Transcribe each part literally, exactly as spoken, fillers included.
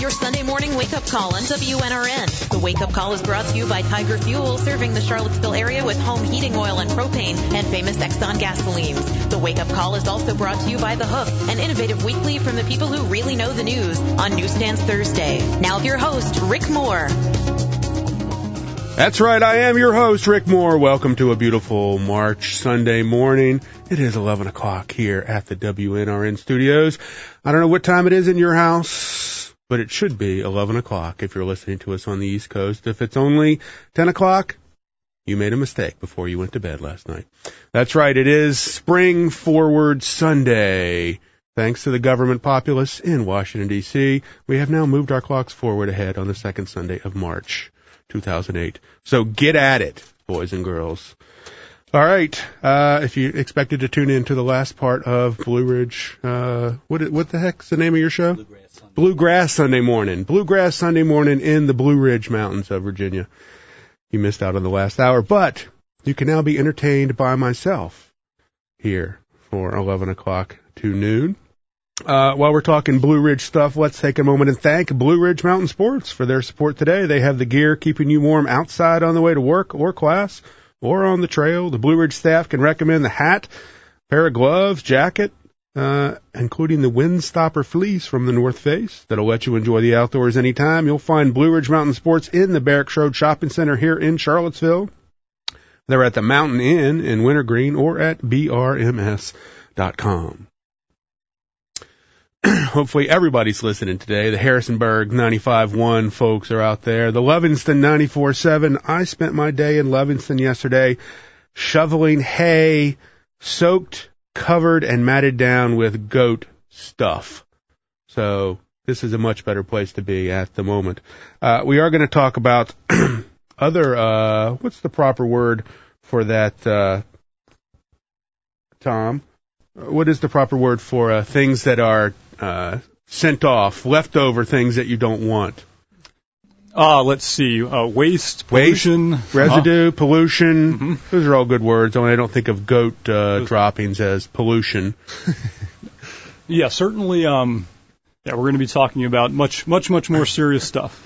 Your Sunday morning wake-up call on W N R N. The wake-up call is brought to you by Tiger Fuel, serving the Charlottesville area with home heating oil and propane and famous Exxon gasolines. The wake-up call is also brought to you by The Hook, an innovative weekly from the people who really know the news, on Newsstands Thursday. Now your host, Rick Moore. That's right, I am your host, Rick Moore. Welcome to a beautiful March Sunday morning. It is eleven o'clock here at the W N R N studios. I don't know what time it is in your house, but it should be eleven o'clock if you're listening to us on the East Coast. If it's only ten o'clock, you made a mistake before you went to bed last night. That's right, it is Spring Forward Sunday. Thanks to the government populace in Washington, D C, we have now moved our clocks forward ahead on the second Sunday of March two thousand eight. So get at it, boys and girls. All right. Uh, if you expected to tune in to the last part of Blue Ridge, uh, what, what the heck's the name of your show? Bluegrass Sunday. Bluegrass Sunday morning. Bluegrass Sunday morning in the Blue Ridge Mountains of Virginia. You missed out on the last hour, but you can now be entertained by myself here for eleven o'clock to noon. Uh, while we're talking Blue Ridge stuff, let's take a moment and thank Blue Ridge Mountain Sports for their support today. They have the gear keeping you warm outside on the way to work or class or on the trail. The Blue Ridge staff can recommend the hat, pair of gloves, jacket, uh, including the Windstopper fleece from the North Face that'll let you enjoy the outdoors anytime. You'll find Blue Ridge Mountain Sports in the Barracks Road Shopping Center here in Charlottesville. They're at the Mountain Inn in Wintergreen or at B R M S dot com. Hopefully everybody's listening today. The Harrisonburg ninety-five point one folks are out there. The Levingston ninety-four point seven. I spent my day in Levingston yesterday shoveling hay, soaked, covered, and matted down with goat stuff. So this is a much better place to be at the moment. Uh, we are going to talk about other, uh, what's the proper word for that, uh, Tom? What is the proper word for uh, things that are uh, sent off, leftover things that you don't want? Uh, let's see, uh, waste, pollution. Waste, residue, uh-huh. pollution. Mm-hmm. Those are all good words, only I don't think of goat uh, droppings as pollution. Yeah, certainly, um, yeah, we're going to be talking about much, much, much more serious stuff.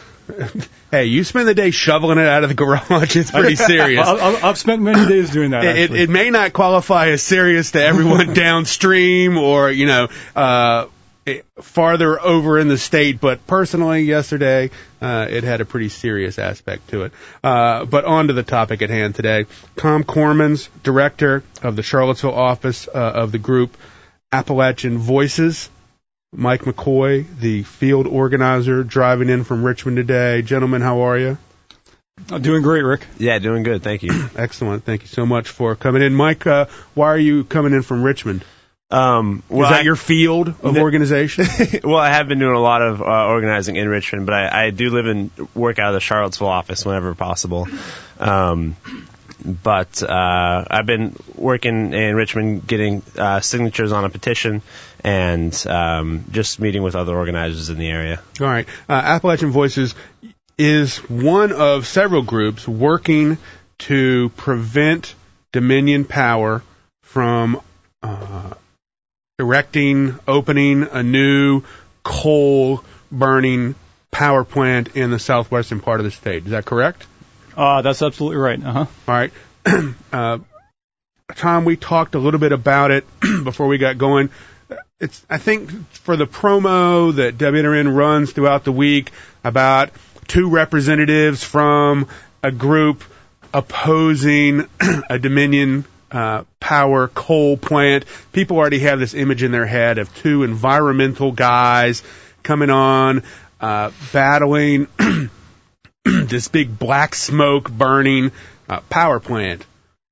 Hey, you spend the day shoveling it out of the garage. It's pretty serious. I've spent many days doing that, It, it may not qualify as serious to everyone downstream or, you know, uh, farther over in the state, but personally, yesterday, uh, it had a pretty serious aspect to it. Uh, but on to the topic at hand today. Tom Cormans, director of the Charlottesville office uh, of the group Appalachian Voices. Mike McCoy, the field organizer, driving in from Richmond today. Gentlemen, how are you? I'm doing great, Rick. Yeah, doing good. Thank you. Excellent. Thank you so much for coming in. Mike, uh, why are you coming in from Richmond? Um, well, Is that I, your field of the, organization? Well, I have been doing a lot of uh, organizing in Richmond, but I, I do live and work out of the Charlottesville office whenever possible. Um, but uh, I've been working in Richmond getting uh, signatures on a petition and um, just meeting with other organizers in the area. All right. Uh, Appalachian Voices is one of several groups working to prevent Dominion Power from uh, erecting, opening a new coal-burning power plant in the southwestern part of the state. Is that correct? Uh, that's absolutely right. Uh-huh. All right. uh, Tom, we talked a little bit about it before we got going. It's, I think, for the promo that W N R N runs throughout the week about two representatives from a group opposing a Dominion uh, Power coal plant. People already have this image in their head of two environmental guys coming on, uh, battling this big black smoke burning uh, power plant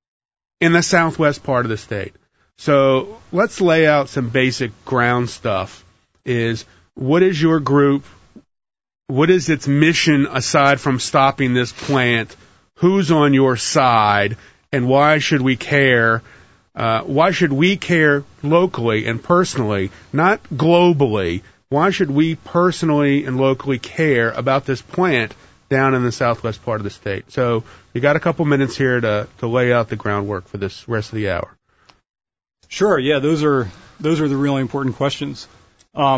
in the southwest part of the state. So let's lay out some basic ground stuff. Is what is your group? What is its mission aside from stopping this plant? Who's on your side? And why should we care? Uh, why should we care locally and personally, not globally? Why should we personally and locally care about this plant down in the southwest part of the state? So you got a couple minutes here to, to lay out the groundwork for this rest of the hour. Sure. Yeah, those are those are the really important questions. Um,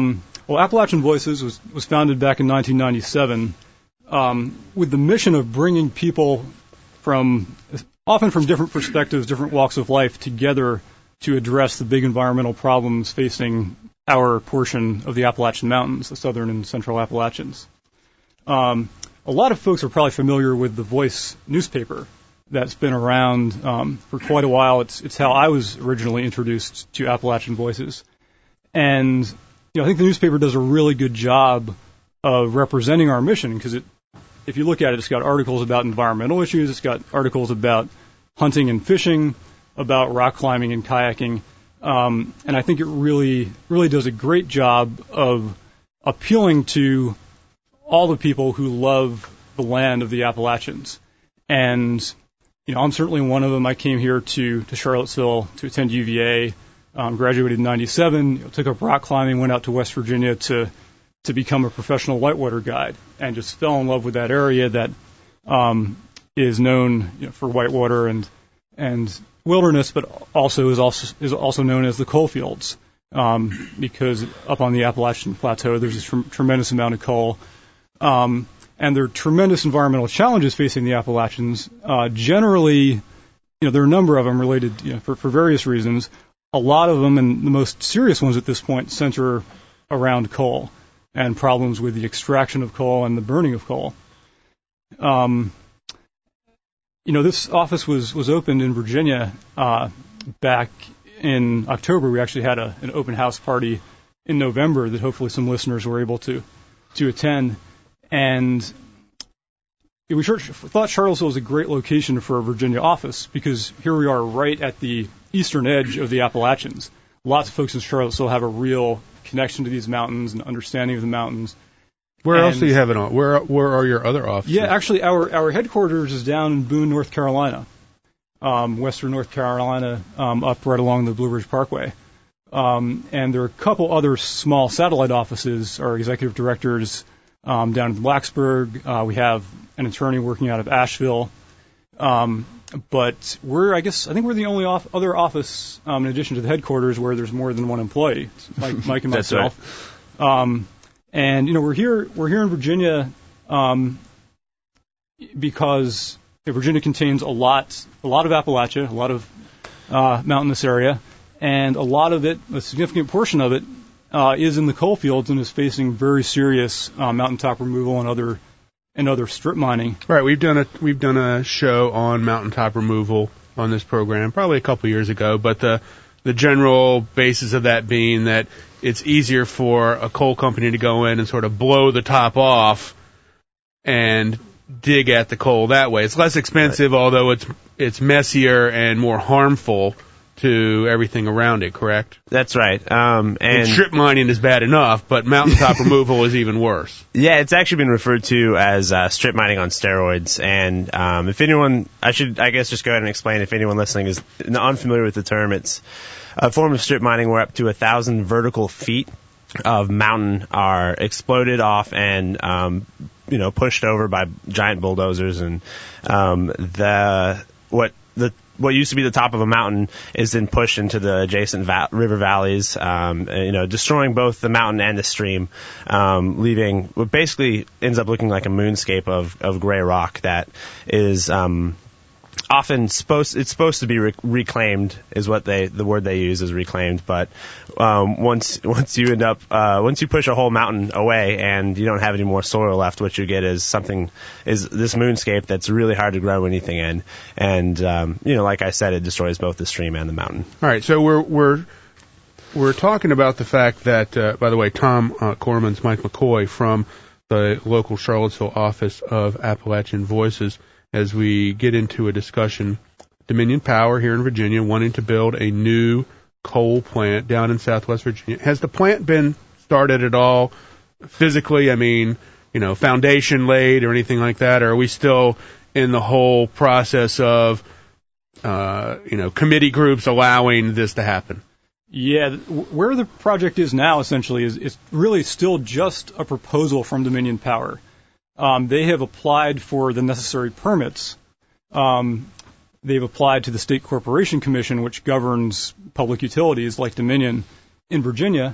Well, Appalachian Voices was, was founded back in nineteen ninety-seven um, with the mission of bringing people from, often from different perspectives, different walks of life, together to address the big environmental problems facing our portion of the Appalachian Mountains, the southern and central Appalachians. Um, a lot of folks are probably familiar with the Voice newspaper that's been around um, for quite a while. It's, it's how I was originally introduced to Appalachian Voices. And you know, I think the newspaper does a really good job of representing our mission because it, if you look at it, it's got articles about environmental issues, it's got articles about hunting and fishing, about rock climbing and kayaking, um, and I think it really, really does a great job of appealing to all the people who love the land of the Appalachians. And you know, I'm certainly one of them. I came here to to Charlottesville to attend U V A. Um, graduated in ninety-seven, you know, took up rock climbing, went out to West Virginia to to become a professional whitewater guide, and just fell in love with that area that um, is known you know, for whitewater and and wilderness, but also is also is also known as the coal fields, um, because up on the Appalachian Plateau there's a tr- tremendous amount of coal, um, and there are tremendous environmental challenges facing the Appalachians. Uh, generally, you know, there are a number of them related you know, for for various reasons. A lot of them, and the most serious ones at this point, center around coal and problems with the extraction of coal and the burning of coal. Um, you know, this office was, was opened in Virginia uh, back in October. We actually had a, an open house party in November that hopefully some listeners were able to to attend. And we thought Charlottesville was a great location for a Virginia office because here we are right at the eastern edge of the Appalachians. Lots of folks in Charlottesville have a real connection to these mountains and understanding of the mountains. Where and, else do you have it on? Where where are your other offices? Yeah, actually, our, our headquarters is down in Boone, North Carolina, um, western North Carolina, um, up right along the Blue Ridge Parkway. Um, and there are a couple other small satellite offices. Our executive directors um, down in Blacksburg. Uh, we have an attorney working out of Asheville. Um, but we're, I guess, I think we're the only off, other office, um, in addition to the headquarters, where there's more than one employee. It's Mike, Mike and That's myself. Right. Um, and you know, we're here, we're here in Virginia, um, because Virginia contains a lot, a lot of Appalachia, a lot of uh, mountainous area, and a lot of it, a significant portion of it, uh, is in the coal fields and is facing very serious uh, mountaintop removal and other. and other strip mining. Right, we've done a we've done a show on mountaintop removal on this program probably a couple years ago, but the the general basis of that being that it's easier for a coal company to go in and sort of blow the top off and dig at the coal that way. It's less expensive, right, although it's it's messier and more harmful to everything around it, correct? That's right. Um, and, and strip mining is bad enough, but mountaintop removal is even worse. Yeah, it's actually been referred to as uh, strip mining on steroids. And um, if anyone, I should, I guess, just go ahead and explain. If anyone listening is unfamiliar with the term, it's a form of strip mining where up to a thousand vertical feet of mountain are exploded off and um, you know pushed over by giant bulldozers, and um, the what the what used to be the top of a mountain is then pushed into the adjacent va- river valleys, um, you know, destroying both the mountain and the stream, um, leaving what basically ends up looking like a moonscape of, of gray rock that is um, often supposed it's supposed to be re- reclaimed is what they the word they use is reclaimed. But um, once once you end up uh, once you push a whole mountain away and you don't have any more soil left, what you get is something is this moonscape that's really hard to grow anything in. And um, you know, like I said, it destroys both the stream and the mountain. All right, so we're we're we're talking about the fact that, uh, by the way, Tom uh, Corman's Mike McCoy from the local Charlottesville office of Appalachian Voices. As we get into a discussion, Dominion Power here in Virginia wanting to build a new coal plant down in Southwest Virginia. Has the plant been started at all physically? I mean, you know, foundation laid or anything like that? Or are we still in the whole process of, uh, you know, committee groups allowing this to happen? Yeah, where the project is now essentially is it's really still just a proposal from Dominion Power. Um, they have applied for the necessary permits. Um, they've applied to the State Corporation Commission, which governs public utilities like Dominion in Virginia.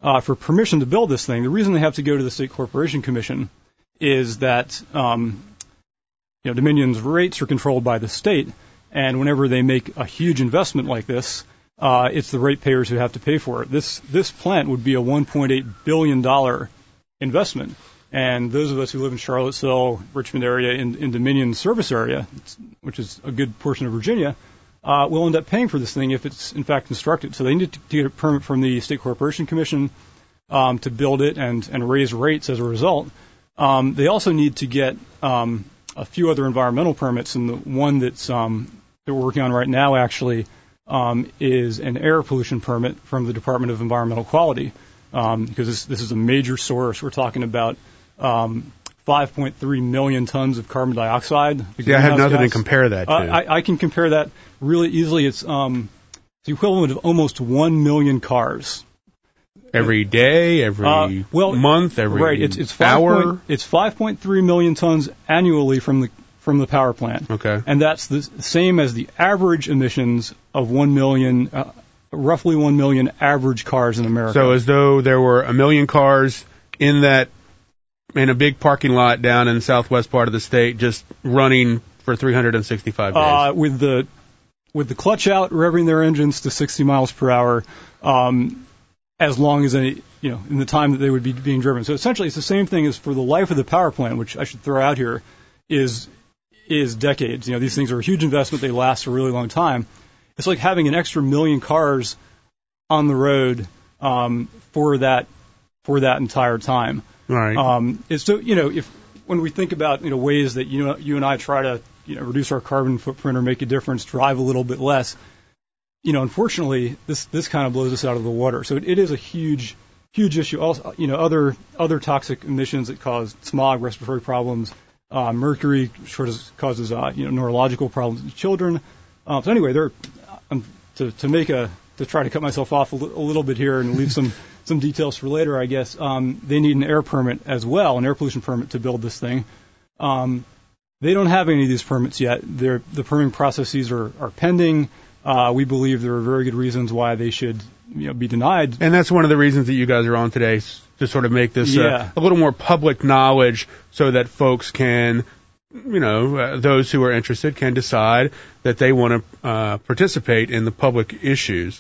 uh, for permission to build this thing. The reason they have to go to the State Corporation Commission is that um, you know, Dominion's rates are controlled by the state, and whenever they make a huge investment like this, uh, it's the ratepayers who have to pay for it. This this plant would be a one point eight billion dollars investment, and those of us who live in Charlottesville, Richmond area, in, in Dominion service area, which is a good portion of Virginia, uh, will end up paying for this thing if it's in fact constructed. So they need to, to get a permit from the State Corporation Commission um, to build it and, and raise rates as a result. Um, they also need to get um, a few other environmental permits, and the one that's um, that we're working on right now actually um, is an air pollution permit from the Department of Environmental Quality, um, because this, this is a major source. We're talking about um, five point three million tons of carbon dioxide. Yeah, I have nothing gas. to compare that to. Uh, I, I can compare that really easily. It's um, the equivalent of almost one million cars. Every day, every uh, well, month, every right. It's, it's five hour. Point, it's five point three million tons annually from the from the power plant. Okay. And that's the same as the average emissions of one million, uh, roughly one million average cars in America. So as though there were a million cars in that in a big parking lot down in the southwest part of the state, just running for three hundred sixty-five days. Uh, with the with the clutch out, revving their engines to sixty miles per hour. Um, as long as any, you know, in the time that they would be being driven. So essentially it's the same thing as for the life of the power plant, which I should throw out here, is is decades. You know, these things are a huge investment. They last a really long time. It's like having an extra million cars on the road um, for that for that entire time. Right. Um, it's so, you know, if when we think about, you know, ways that you know, you and I try to, you know, reduce our carbon footprint or make a difference, drive a little bit less, you know, unfortunately, this this kind of blows us out of the water. So it, it is a huge, huge issue. Also, you know, other other toxic emissions that cause smog, respiratory problems, uh, mercury causes, causes uh, you know, neurological problems in children. Uh, so anyway, there um, to to make a to try to cut myself off a, li- a little bit here and leave some some details for later, I guess. Um, they need an air permit as well, an air pollution permit to build this thing. Um, they don't have any of these permits yet. They're, the permitting processes are, are pending. Uh, we believe there are very good reasons why they should, you know, be denied. And that's one of the reasons that you guys are on today, to sort of make this yeah. uh, a little more public knowledge so that folks can, you know, uh, those who are interested can decide that they want to uh, participate in the public issues.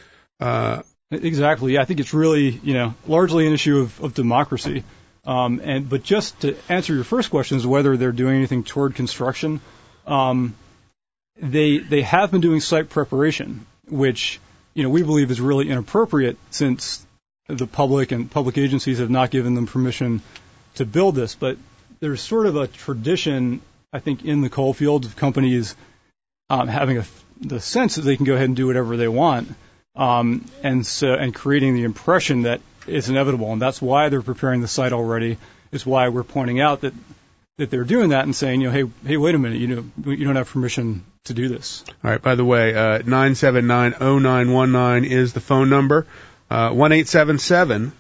Uh, exactly. Yeah, I think it's really, you know, largely an issue of, of democracy. Um, and but just to answer your first question is whether they're doing anything toward construction. Um, They they have been doing site preparation, which, you know, we believe is really inappropriate since the public and public agencies have not given them permission to build this. But there's sort of a tradition, I think, in the coal fields of companies um, having a, the sense that they can go ahead and do whatever they want, um, and so and creating the impression that it's inevitable, and that's why they're preparing the site already. It's why we're pointing out that. that they're doing that and saying, you know, hey, hey, wait a minute, you know, you don't have permission to do this. All right. By the way, uh, nine seven nine oh nine one nine is the phone number. Uh, one eight seven seven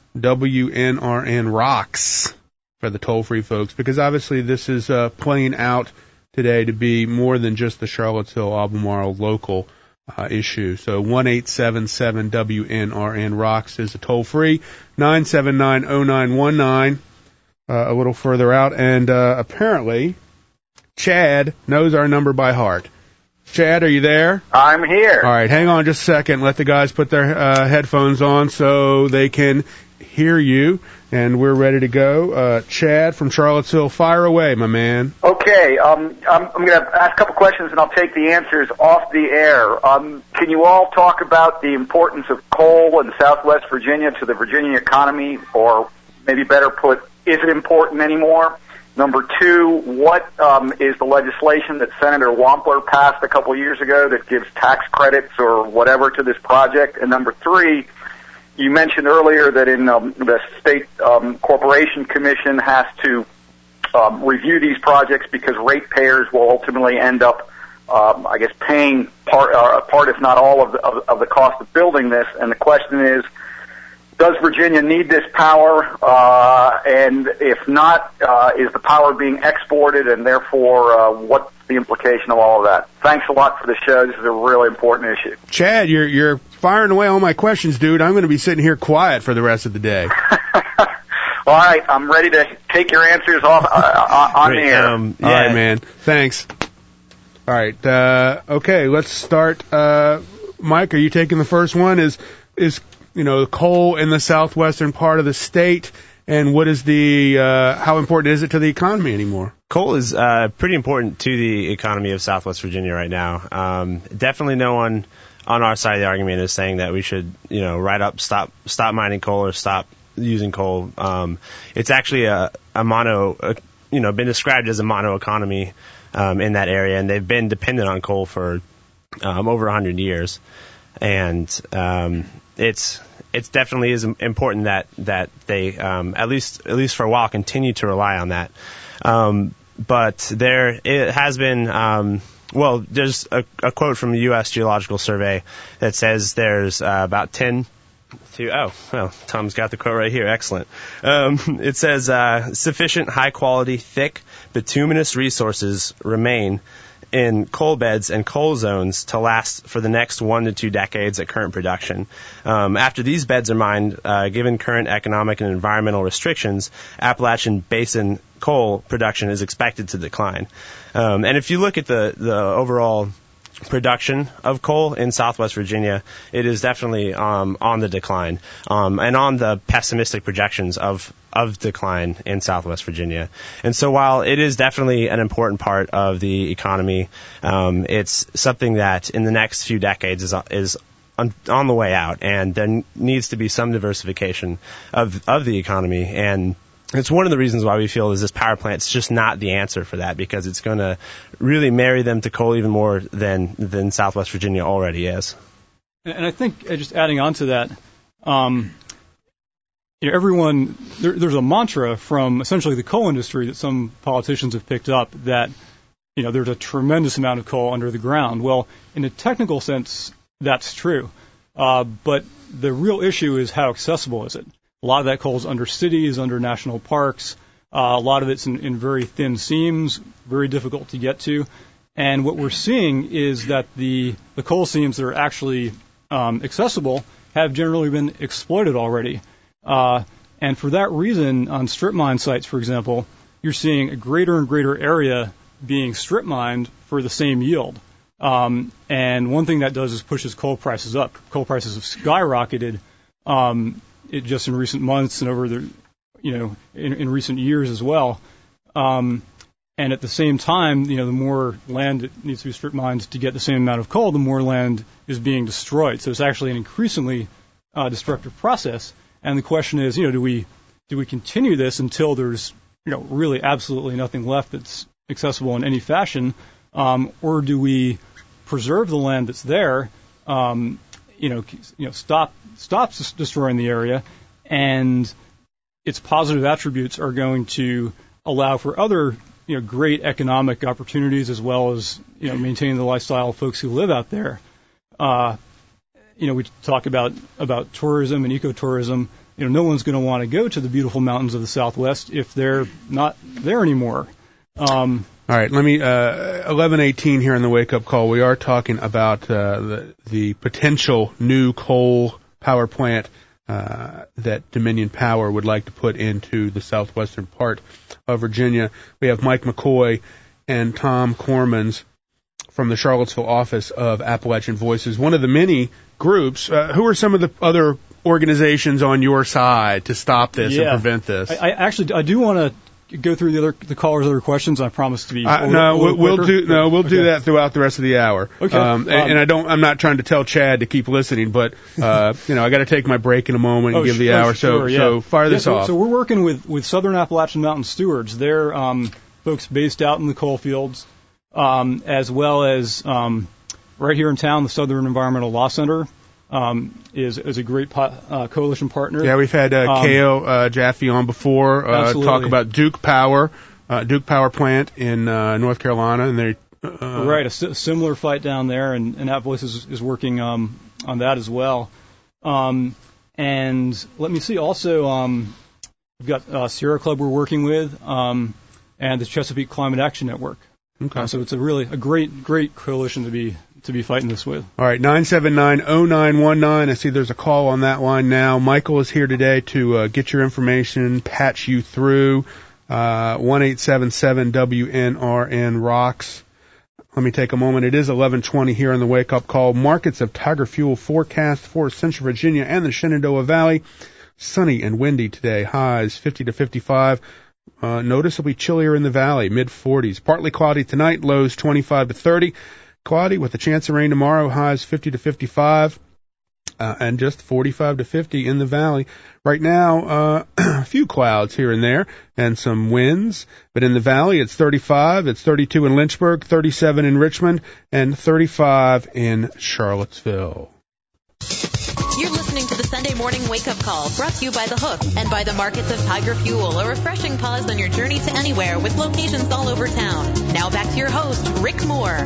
W N R N rocks for the toll-free folks, because obviously this is uh, playing out today to be more than just the Charlottesville-Albemarle local uh, issue. So one eight seven seven W N R N rocks is the toll-free. nine seven nine oh nine one nine. Uh, a little further out, and uh, apparently Chad knows our number by heart. Chad, are you there? I'm here. All right, hang on just a second. Let the guys put their uh, headphones on so they can hear you, and we're ready to go. Uh, Chad from Charlottesville, fire away, my man. Okay, um, I'm, I'm going to ask a couple questions, and I'll take the answers off the air. Um, can you all talk about the importance of coal in Southwest Virginia to the Virginia economy, or maybe better put, is it important anymore? Number two, what um, is the legislation that Senator Wampler passed a couple years ago that gives tax credits or whatever to this project? And number three, you mentioned earlier that in um, the State um, Corporation Commission has to um, review these projects because ratepayers will ultimately end up, um, I guess, paying part, uh, part if not all of the, of, of the cost of building this. And the question is, does Virginia need this power? Uh, and if not, uh, is the power being exported, and therefore, uh, what's the implication of all of that? Thanks a lot for the show. This is a really important issue. Chad, you're you're firing away all my questions, dude. I'm going to be sitting here quiet for the rest of the day. All right, I'm ready to take your answers off uh, on Great. the air. Um, yeah. All right, man. Thanks. All right. Uh, okay, let's start. Uh, Mike, are you taking the first one? Is is you know coal in the southwestern part of the state, and what is the uh, how important is it to the economy anymore? Coal is uh, pretty important to the economy of Southwest Virginia right now. Um, definitely no one on our side of the argument is saying that we should, you know, right up, stop, stop mining coal or stop using coal. Um, it's actually a, a mono, a, you know, been described as a mono economy um, in that area, and they've been dependent on coal for um, over one hundred years. And um, it's it's definitely is important that that they um, at least at least for a while continue to rely on that. Um, but there it has been. Um, well, there's a, a quote from the U S Geological Survey that says there's uh, about ten. To, oh, well, Tom's got the quote right here. Excellent. Um, it says, uh, sufficient high-quality, thick, bituminous resources remain in coal beds and coal zones to last for the next one to two decades at current production. Um, after these beds are mined, uh, given current economic and environmental restrictions, Appalachian Basin coal production is expected to decline. Um, and if you look at the, the overall production of coal in Southwest Virginia, it is definitely um, on the decline, um, and on the pessimistic projections of of decline in Southwest Virginia. And so while it is definitely an important part of the economy, um, it's something that in the next few decades is is on, on the way out, and there needs to be some diversification of of the economy. And it's one of the reasons why we feel is this power plant's just not the answer for that, because it's going to really marry them to coal even more than than Southwest Virginia already is. And I think uh, just adding on to that, um, you know, everyone there, there's a mantra from essentially the coal industry that some politicians have picked up that you know there's a tremendous amount of coal under the ground. Well, in a technical sense, that's true, uh, but the real issue is how accessible is it. A lot of that coal is under cities, under national parks. Uh, a lot of it's in, in very thin seams, very difficult to get to. And what we're seeing is that the, the coal seams that are actually um, accessible have generally been exploited already. Uh, and for that reason, on strip mine sites, for example, you're seeing a greater and greater area being strip mined for the same yield. Um, and one thing that does is pushes coal prices up. Coal prices have skyrocketed um, it just in recent months and over the, you know, in, in recent years as well. Um, and at the same time, you know, the more land that needs to be strip mined to get the same amount of coal, the more land is being destroyed. So it's actually an increasingly uh, destructive process. And the question is, you know, do we do we continue this until there's, you know, really absolutely nothing left that's accessible in any fashion, um, or do we preserve the land that's there? Um, you know, you know, stop stops destroying the area, and its positive attributes are going to allow for other, you know, great economic opportunities as well as, you know, maintaining the lifestyle of folks who live out there. Uh, you know, we talk about about tourism and ecotourism. You know, no one's going to want to go to the beautiful mountains of the Southwest if they're not there anymore. Um, All right, let me, uh, eleven eighteen here in the wake-up call, we are talking about uh, the, the potential new coal power plant uh, that Dominion Power would like to put into the southwestern part of Virginia. We have Mike McCoy and Tom Cormans from the Charlottesville office of Appalachian Voices, one of the many groups. Uh, who are some of the other organizations on your side to stop this yeah, and prevent this? I, I actually, I do want to go through the other the callers' other questions. I promise to be. Uh, little, no, little we'll quicker. do no, we'll okay. do that throughout the rest of the hour. Okay. Um, and, um, and I don't. I'm not trying to tell Chad to keep listening, but uh, you know, I got to take my break in a moment and oh, give the sure, hour. Sure, so, yeah. so fire yeah, this so, off. So we're working with with Southern Appalachian Mountain Stewards. They're um, folks based out in the coal fields, um, as well as um, right here in town, the Southern Environmental Law Center. Um, is is a great po- uh, coalition partner. Yeah, we've had uh, um, K O uh, Jaffe on before uh, absolutely. talk about Duke Power, uh, Duke Power Plant in uh, North Carolina, and they uh, right a s- similar fight down there, and, and App Voices is, is working um, on that as well. Um, and let me see. Also, um, we've got uh, Sierra Club we're working with, um, and the Chesapeake Climate Action Network. Okay. Uh, so it's a really a great, great coalition to be to be fighting this with. All right, nine seven nine, oh nine one nine. I see there's a call on that line now. Michael is here today to uh, get your information, patch you through. Uh, one eight seven seven W N R N rocks. Let me take a moment. It is eleven twenty here on the Wake Up Call. Markets of Tiger Fuel forecast for Central Virginia and the Shenandoah Valley. Sunny and windy today. Highs fifty to fifty-five. Uh, noticeably chillier in the valley, mid forties. Partly cloudy tonight, lows twenty-five to thirty. Cloudy with a chance of rain tomorrow, highs fifty to fifty-five. Uh, and just forty-five to fifty in the valley. Right now, uh, a few clouds here and there and some winds, but in the valley it's thirty-five, it's thirty-two in Lynchburg, thirty-seven in Richmond, and thirty-five in Charlottesville. You're listening to the Sunday Morning Wake Up Call, brought to you by The Hook and by the Markets of Tiger Fuel, a refreshing pause on your journey to anywhere with locations all over town. Now back to your host, Rick Moore.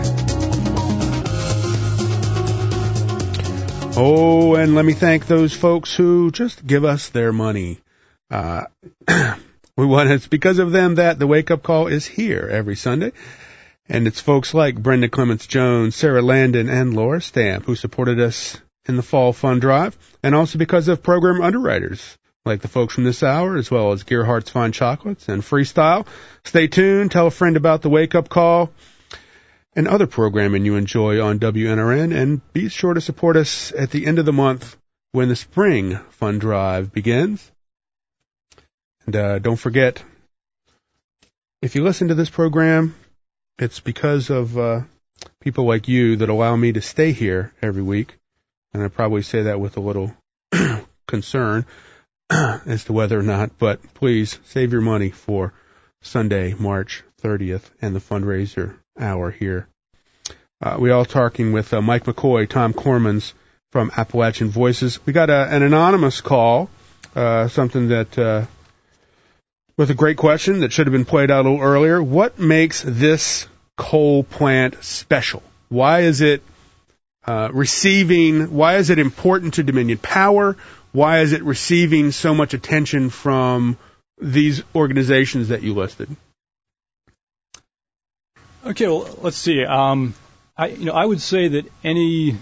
Oh, and let me thank those folks who just give us their money. Uh, we want it's because of them that the Wake Up Call is here every Sunday. And it's folks like Brenda Clements Jones, Sarah Landon, and Laura Stamp who supported us in the Fall Fund Drive, and also because of program underwriters like the folks from this hour, as well as Gerhardt's Fine Chocolates and Freestyle. Stay tuned, tell a friend about the Wake Up Call and other programming you enjoy on W N R N, and be sure to support us at the end of the month when the Spring Fund Drive begins. And uh, don't forget, if you listen to this program, it's because of uh, people like you that allow me to stay here every week. And I probably say that with a little concern as to whether or not, but please save your money for Sunday, March thirtieth, and the fundraiser hour here. Uh, we all talking with uh, Mike McCoy, Tom Cormans from Appalachian Voices. We got a, an anonymous call, uh, something that, uh, with a great question that should have been played out a little earlier. What makes this coal plant special? Why is it Uh, receiving, why is it important to Dominion Power? Why is it receiving so much attention from these organizations that you listed? Okay, well, let's see. Um, I, you know, I would say that any,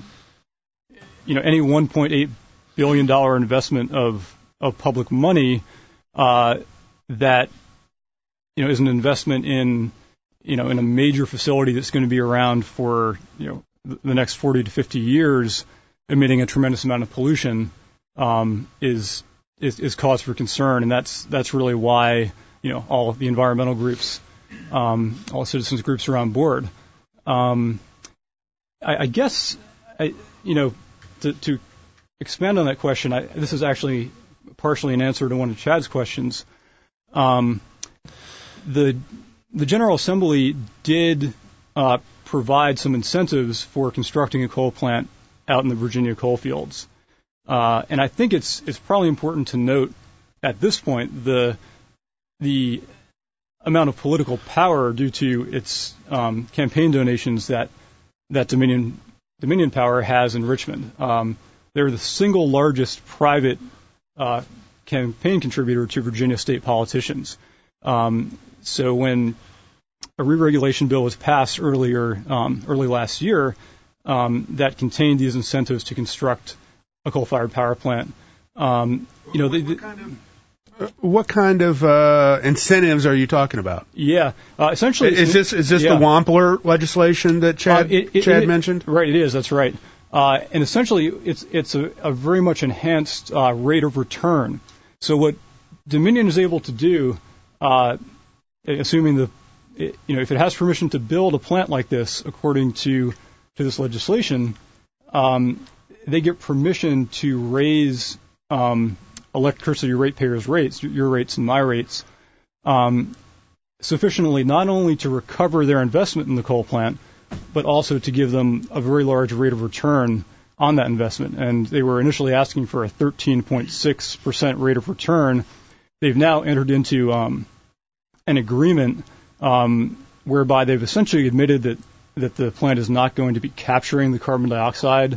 you know, any one point eight billion dollars investment of, of public money, uh, that, you know, is an investment in, you know, in a major facility that's going to be around for, you know, the next forty to fifty years, emitting a tremendous amount of pollution, um, is, is is cause for concern, and that's that's really why, you know, all of the environmental groups, um, all citizens groups are on board. Um, I, I guess, I, you know, to, to expand on that question, I, this is actually partially an answer to one of Chad's questions. Um, the the General Assembly did uh, provide some incentives for constructing a coal plant out in the Virginia coal fields. Uh, and I think it's it's probably important to note at this point the the amount of political power due to its um, campaign donations that that Dominion Dominion Power has in Richmond. Um, they're the single largest private uh, campaign contributor to Virginia state politicians. Um, so when a re-regulation bill was passed earlier, um, early last year, um, that contained these incentives to construct a coal-fired power plant. Um, you know, what, they, what kind of, uh, what kind of uh, incentives are you talking about? Yeah, uh, essentially, is this is this yeah. the Wampler legislation that Chad uh, it, it, Chad it, mentioned? Right, it is. That's right. Uh, and essentially, it's it's a, a very much enhanced uh, rate of return. So what Dominion is able to do, uh, assuming the It, you know, if it has permission to build a plant like this, according to to this legislation, um, they get permission to raise um, electricity ratepayers' rates, your rates and my rates, um, sufficiently not only to recover their investment in the coal plant, but also to give them a very large rate of return on that investment. And they were initially asking for a thirteen point six percent rate of return. They've now entered into um, an agreement Um, whereby they've essentially admitted that, that the plant is not going to be capturing the carbon dioxide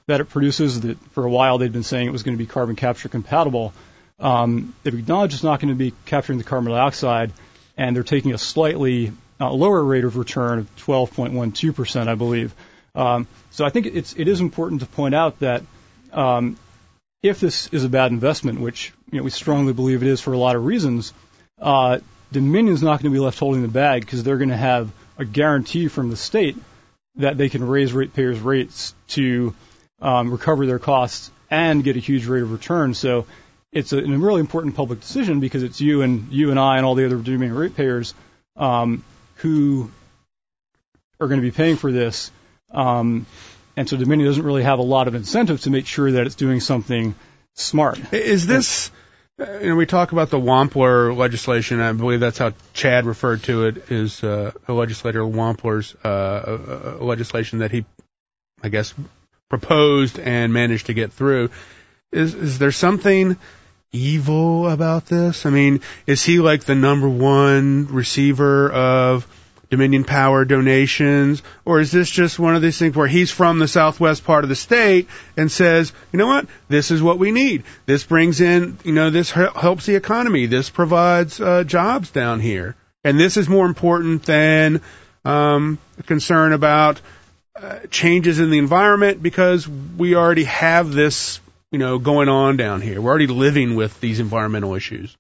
that it produces. That for a while they'd been saying it was going to be carbon capture compatible. Um, they've acknowledged it's not going to be capturing the carbon dioxide, and they're taking a slightly uh, lower rate of return of twelve point one two percent, I believe. Um, so I think it's it is important to point out that um, if this is a bad investment, which you know we strongly believe it is for a lot of reasons, uh, Dominion's not going to be left holding the bag because they're going to have a guarantee from the state that they can raise ratepayers' rates to um, recover their costs and get a huge rate of return. So it's a, a really important public decision because it's you and you and I and all the other Dominion ratepayers um, who are going to be paying for this. Um, and so Dominion doesn't really have a lot of incentive to make sure that it's doing something smart. Is this, and, you know, we talk about the Wampler legislation, I believe that's how Chad referred to it, is uh, legislator Wampler's uh, legislation that he, I guess, proposed and managed to get through. Is is there something evil about this? I mean, is he like the number one receiver of Dominion Power donations, or is this just one of these things where he's from the southwest part of the state and says, you know what, this is what we need. This brings in, you know, this helps the economy. This provides uh, jobs down here. And this is more important than um, concern about uh, changes in the environment because we already have this, you know, going on down here. We're already living with these environmental issues.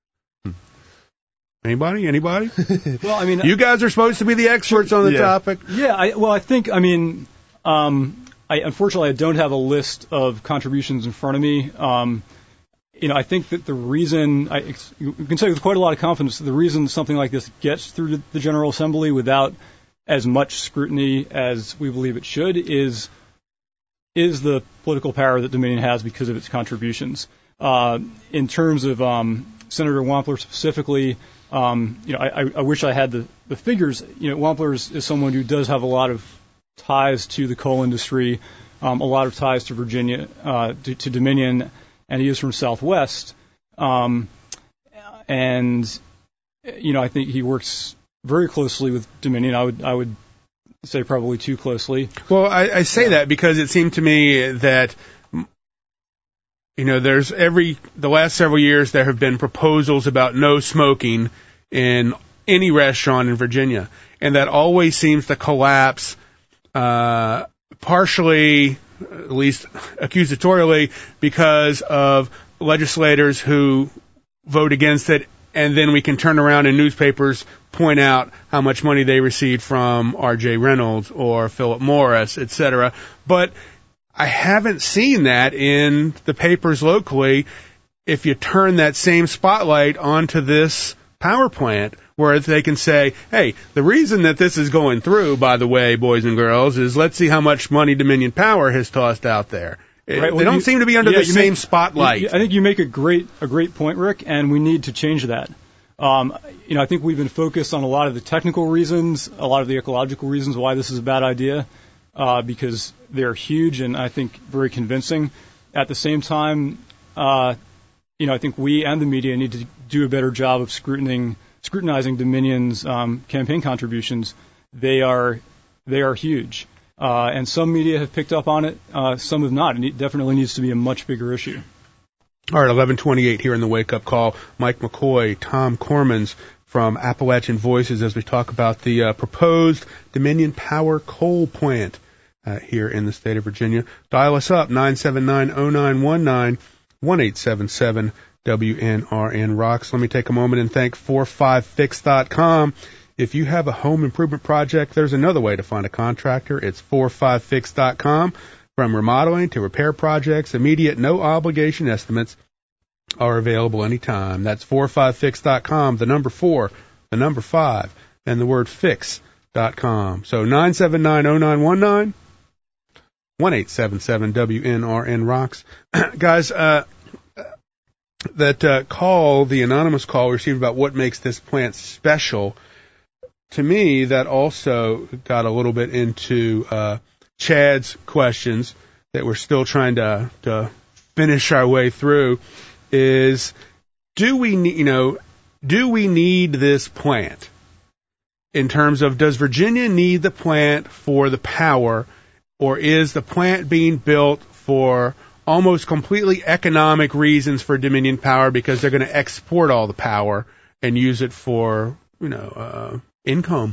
Anybody? Anybody? Well, I mean, you guys are supposed to be the experts on the yeah. topic. Yeah. I, well, I think, I mean, um, I unfortunately I don't have a list of contributions in front of me. Um, you know, I think that the reason I you can say with quite a lot of confidence the reason something like this gets through the General Assembly without as much scrutiny as we believe it should is is the political power that Dominion has because of its contributions. Uh, in terms of um, Senator Wampler specifically. Um, you know, I, I wish I had the, the figures. You know, Wampler is, is someone who does have a lot of ties to the coal industry, um, a lot of ties to Virginia, uh, to, to Dominion, and he is from Southwest. Um, and, you know, I think he works very closely with Dominion. I would, I would say probably too closely. Well, I, I say that because it seemed to me that, you know, there's every, the last several years there have been proposals about no smoking in any restaurant in Virginia. And that always seems to collapse, uh, partially, at least accusatorially, because of legislators who vote against it. And then we can turn around in newspapers, point out how much money they received from R J Reynolds or Philip Morris, et cetera. But I haven't seen that in the papers locally if you turn that same spotlight onto this power plant where they can say, hey, the reason that this is going through, by the way, boys and girls, is let's see how much money Dominion Power has tossed out there. Right, well, they don't you, seem to be under yeah, the same make, spotlight. You, I think you make a great a great point, Rick, and we need to change that. Um, you know, I think we've been focused on a lot of the technical reasons, a lot of the ecological reasons why this is a bad idea. Uh, because they're huge and I think very convincing. At the same time, uh, you know, I think we and the media need to do a better job of scrutinizing, scrutinizing Dominion's um, campaign contributions. They are they are huge, uh, and some media have picked up on it, uh, some have not, and it definitely needs to be a much bigger issue. All right, eleven twenty-eight here in the Wake Up Call. Mike McCoy, Tom Cormans from Appalachian Voices as we talk about the uh, proposed Dominion Power coal plant uh, here in the state of Virginia. Dial us up, nine seven nine, oh nine one nine, one eight seven seven W N R N Rocks. Let me take a moment and thank four five fix dot com. If you have a home improvement project, there's another way to find a contractor. It's four five fix dot com. From remodeling to repair projects, immediate no obligation estimates are available anytime. That's four five fix dot com, the number four, the number five, and the word fix dot com. So nine seven nine, oh nine one nine, one eight seven seven W N R N Rocks. Guys, uh, that uh, call, the anonymous call received about what makes this plant special, to me, that also got a little bit into uh, Chad's questions that we're still trying to, to finish our way through. Is do we need, you know, do we need this plant in terms of does Virginia need the plant for the power or is the plant being built for almost completely economic reasons for Dominion Power because they're going to export all the power and use it for, you know, uh, income?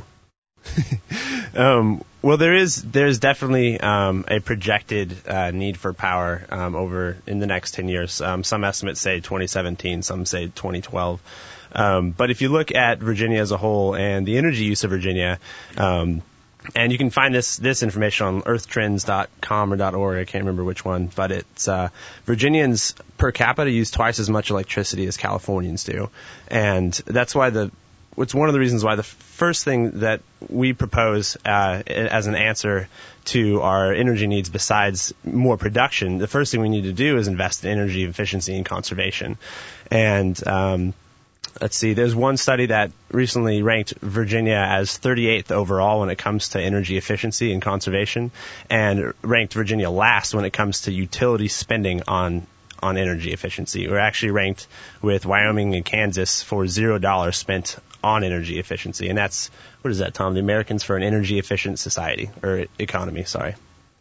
um, well, there is there's definitely um, a projected uh, need for power um, over in the next ten years. Um, some estimates say twenty seventeen, some say twenty twelve. Um, but if you look at Virginia as a whole and the energy use of Virginia, um, and you can find this this information on earth trends dot com or .org. I can't remember which one, but it's uh, Virginians per capita use twice as much electricity as Californians do, and that's why the it's one of the reasons why the first thing that we propose uh, as an answer to our energy needs, besides more production, the first thing we need to do is invest in energy efficiency and conservation. And um, let's see, there's one study that recently ranked Virginia as thirty-eighth overall when it comes to energy efficiency and conservation, and ranked Virginia last when it comes to utility spending on on energy efficiency. We're actually ranked with Wyoming and Kansas for zero dollars spent on energy efficiency. And that's, what is that, Tom? The Americans for an Energy Efficient Society, or economy, sorry.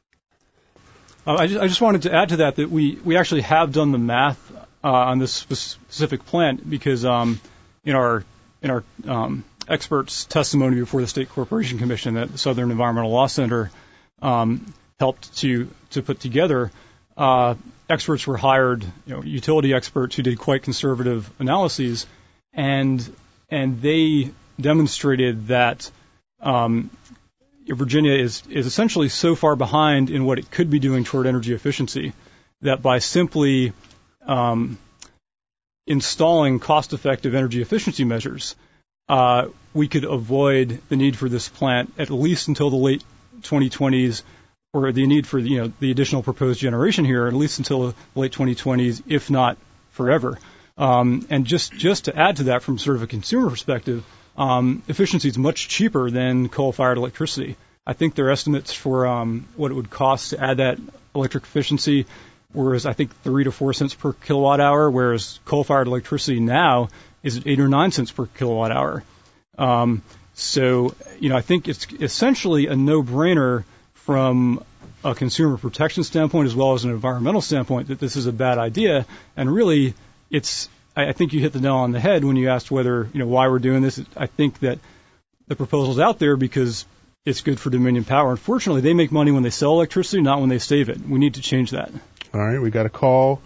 Uh, I, just, I just wanted to add to that that we, we actually have done the math uh, on this specific plant because um, in our in our um, experts' testimony before the State Corporation Commission that the Southern Environmental Law Center um, helped to to put together, uh, experts were hired, you know, utility experts who did quite conservative analyses, and and they demonstrated that um, Virginia is, is essentially so far behind in what it could be doing toward energy efficiency that by simply um, installing cost-effective energy efficiency measures, uh, we could avoid the need for this plant at least until the late twenty twenties, or the need for you know the additional proposed generation here at least until the late twenty twenties, if not forever. Um, and just, just to add to that from sort of a consumer perspective, um, efficiency is much cheaper than coal-fired electricity. I think their estimates for um, what it would cost to add that electric efficiency were, I think, three to four cents per kilowatt hour, whereas coal-fired electricity now is at eight or nine cents per kilowatt hour. Um, so, you know, I think it's essentially a no-brainer from a consumer protection standpoint as well as an environmental standpoint that this is a bad idea, and really. It's. I think you hit the nail on the head when you asked whether, you know, why we're doing this. I think that the proposal's out there because it's good for Dominion Power. Unfortunately, they make money when they sell electricity, not when they save it. We need to change that. All right, we got a call.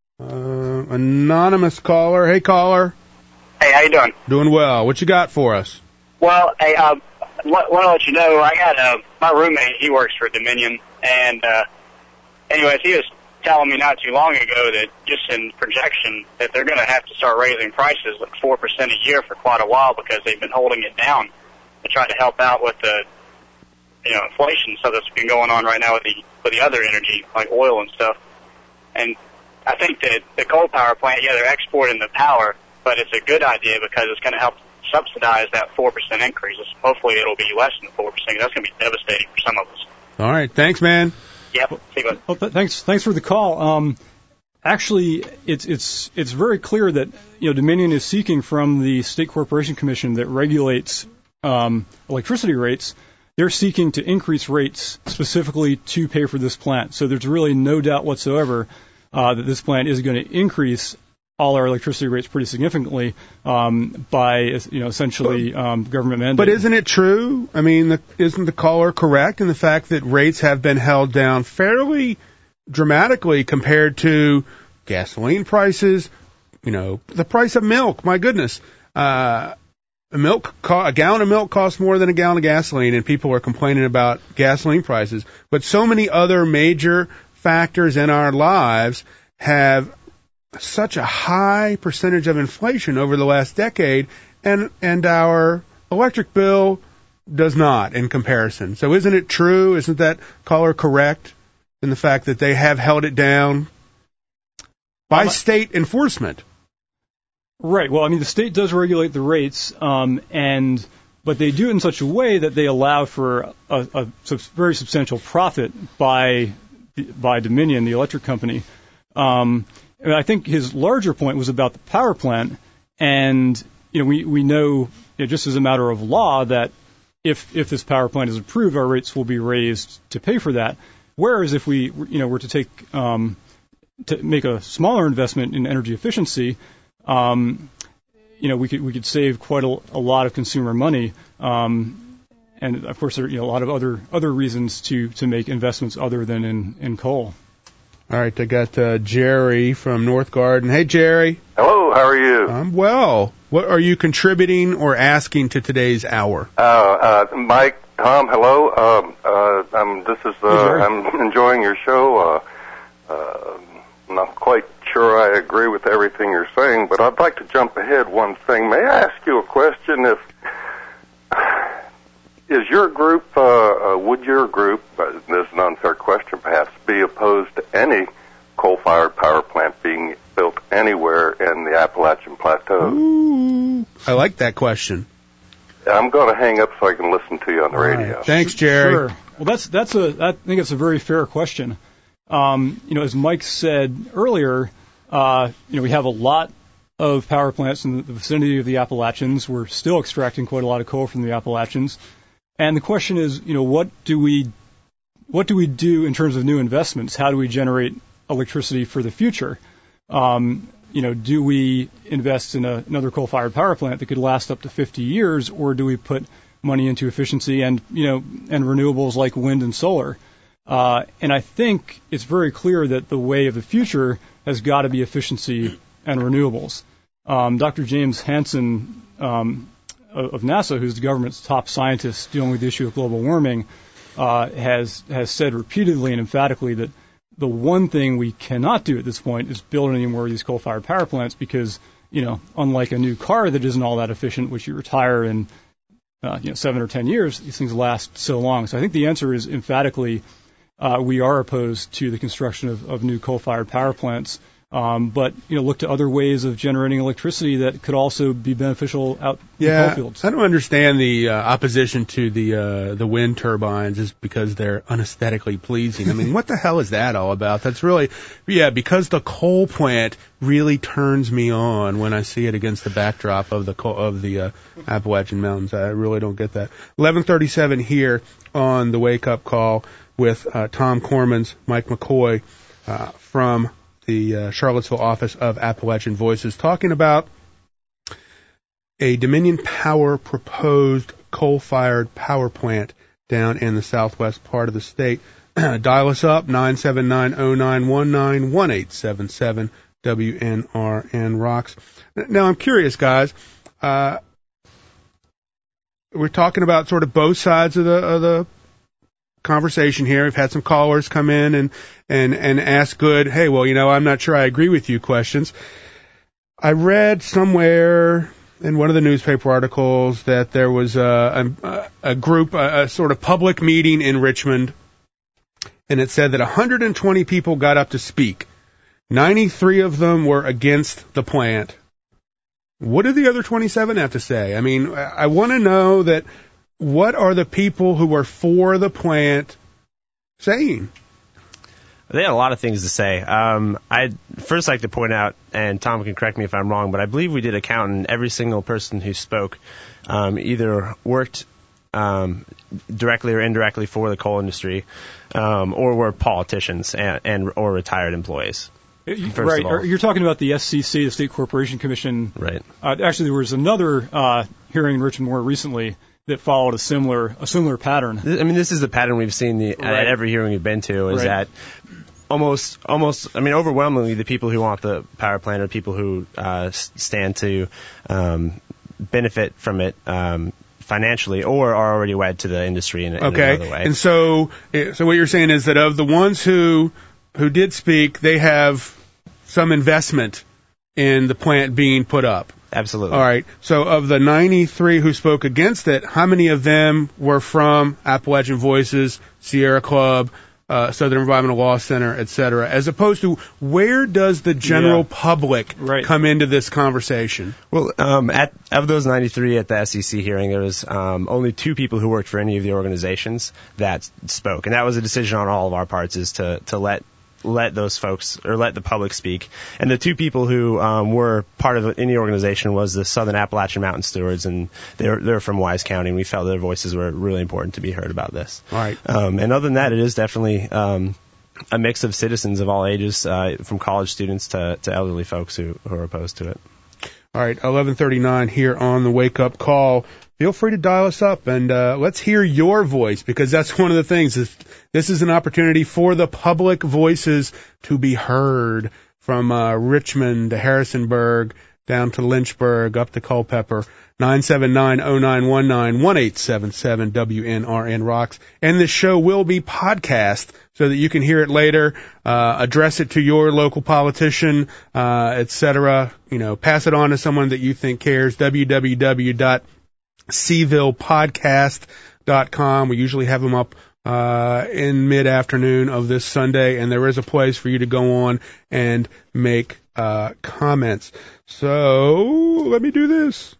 Uh, anonymous caller. Hey, caller. Hey, how you doing? Doing well. What you got for us? Well, hey, I uh, want to let you know I got uh, my roommate. He works for Dominion, and uh, anyways, he was telling me not too long ago that just in projection that they're going to have to start raising prices like four percent a year for quite a while because they've been holding it down to try to help out with the, you know, inflation stuff that's been going on right now with the with the other energy like oil and stuff. And I think that the coal power plant, yeah, they're exporting the power, but it's a good idea because it's going to help subsidize that four percent increase. Hopefully it'll be less than four percent. That's going to be devastating for some of us. All right. Thanks, man. Yep. Well, th- thanks. Thanks for the call. Um, actually, it's it's it's very clear that you know Dominion is seeking from the State Corporation Commission that regulates um, electricity rates. They're seeking to increase rates specifically to pay for this plant. So there's really no doubt whatsoever uh, that this plant is going to increase all our electricity rates pretty significantly um, by, you know, essentially um, government mandate. But isn't it true? I mean, the, isn't the caller correct in the fact that rates have been held down fairly dramatically compared to gasoline prices? You know, the price of milk. My goodness, uh, a milk co- a gallon of milk costs more than a gallon of gasoline, and people are complaining about gasoline prices. But so many other major factors in our lives have such a high percentage of inflation over the last decade, and and our electric bill does not in comparison. So isn't it true? Isn't that caller correct in the fact that they have held it down by um, state enforcement? Right. Well, I mean, the state does regulate the rates, um, and but they do it in such a way that they allow for a, a sub- very substantial profit by by Dominion, the electric company. Um, I think his larger point was about the power plant, and you know we we know, you know just as a matter of law that if if this power plant is approved, our rates will be raised to pay for that. Whereas if we, you know, were to take um, to make a smaller investment in energy efficiency, um, you know, we could we could save quite a, a lot of consumer money. Um, and of course, there are you know, a lot of other other reasons to to make investments other than in, in coal. All right, I got uh, Jerry from North Garden. Hey, Jerry. Hello, how are you? I'm well. What are you contributing or asking to today's hour? Uh, uh, Mike, Tom, hello. Um, uh, um, this is, uh, Hey, I'm enjoying your show. Uh, uh, I'm not quite sure I agree with everything you're saying, but I'd like to jump ahead one thing. May I ask you a question? If, is your group, uh, uh, would your group, uh, this is an unfair question perhaps, be opposed to any coal-fired power plant being built anywhere in the Appalachian Plateau? Ooh, I like that question. I'm going to hang up so I can listen to you on the All radio. right. Thanks, Jerry. Sure. Well, that's that's a I think it's a very fair question. Um, you know, as Mike said earlier, uh, you know, we have a lot of power plants in the vicinity of the Appalachians. We're still extracting quite a lot of coal from the Appalachians. And the question is, you know, what do we what do we do in terms of new investments? How do we generate electricity for the future? Um, you know, do we invest in a, another coal-fired power plant that could last up to fifty years, or do we put money into efficiency and, you know, and renewables like wind and solar? Uh, and I think it's very clear that the way of the future has got to be efficiency and renewables. Um, Doctor James Hansen um, of NASA, who's the government's top scientist dealing with the issue of global warming, uh, has has said repeatedly and emphatically that the one thing we cannot do at this point is build any more of these coal-fired power plants because, you know, unlike a new car that isn't all that efficient, which you retire in, uh, you know, seven or ten years, these things last so long. So I think the answer is emphatically uh, we are opposed to the construction of, of new coal-fired power plants. Um, but, you know, look to other ways of generating electricity that could also be beneficial out yeah, in coal fields. I don't understand the uh, opposition to the uh, the wind turbines just because they're unesthetically pleasing. I mean, what the hell is that all about? That's really, yeah, because the coal plant really turns me on when I see it against the backdrop of the coal, of the uh, Appalachian Mountains. I really don't get that. eleven thirty-seven here on the Wake Up Call with uh, Tom Cormans, Mike McCoy uh, from the uh, Charlottesville office of Appalachian Voices, talking about a Dominion Power proposed coal-fired power plant down in the southwest part of the state. Dial us up, nine seven nine, oh nine one nine, one eight seven seven, W N R N rocks. Now, I'm curious, guys. Uh, we're talking about sort of both sides of the, of the conversation here. We've had some callers come in and, and, and ask good, hey, well, you know, I'm not sure I agree with you questions. I read somewhere in one of the newspaper articles that there was a, a, a group, a, a sort of public meeting in Richmond, and it said that one hundred twenty people got up to speak. ninety-three of them were against the plant. What do the other twenty-seven have to say? I mean, I want to know that what are the people who are for the plant saying? They had a lot of things to say. Um, I'd first like to point out, and Tom can correct me if I'm wrong, but I believe we did a count, and every single person who spoke um, either worked um, directly or indirectly for the coal industry, um, or were politicians and, and or retired employees. Right. You're talking about the S C C, the State Corporation Commission. Right. Uh, actually, there was another uh, hearing in Richmond more recently that followed a similar a similar pattern. I mean, this is the pattern we've seen the, right. at every hearing we've been to, is right. that almost, almost, I mean, overwhelmingly, the people who want the power plant are people who uh, stand to um, benefit from it um, financially, or are already wed to the industry in, in okay. another way. And so, so what you're saying is that of the ones who who did speak, they have some investment in the plant being put up. Absolutely. All right. So of the ninety-three who spoke against it, how many of them were from Appalachian Voices, Sierra Club, uh, Southern Environmental Law Center, et cetera, as opposed to where does the general yeah. public right. come into this conversation? Well, um, at, of those ninety-three at the S E C hearing, there was um, only two people who worked for any of the organizations that spoke, and that was a decision on all of our parts, is to, to let let those folks or let the public speak. And the two people who um, were part of it in the organization was the Southern Appalachian Mountain Stewards, and they're they're from Wise County, and we felt their voices were really important to be heard about this. All right. Um, and other than that, it is definitely um, a mix of citizens of all ages, uh, from college students to, to elderly folks who, who are opposed to it. All right, eleven thirty-nine here on the Wake Up Call. Feel free to dial us up, and uh, let's hear your voice, because that's one of the things. Is this is an opportunity for the public voices to be heard, from uh, Richmond to Harrisonburg, down to Lynchburg, up to Culpeper. nine seven nine, oh nine one nine, one eight seven seven W N R N Rocks. And this show will be podcast so that you can hear it later, uh, address it to your local politician, uh, et cetera. You know, pass it on to someone that you think cares. w w w dot seville podcast dot com. We usually have them up uh in mid-afternoon of this Sunday, and there is a place for you to go on and make uh comments. So, let me do this.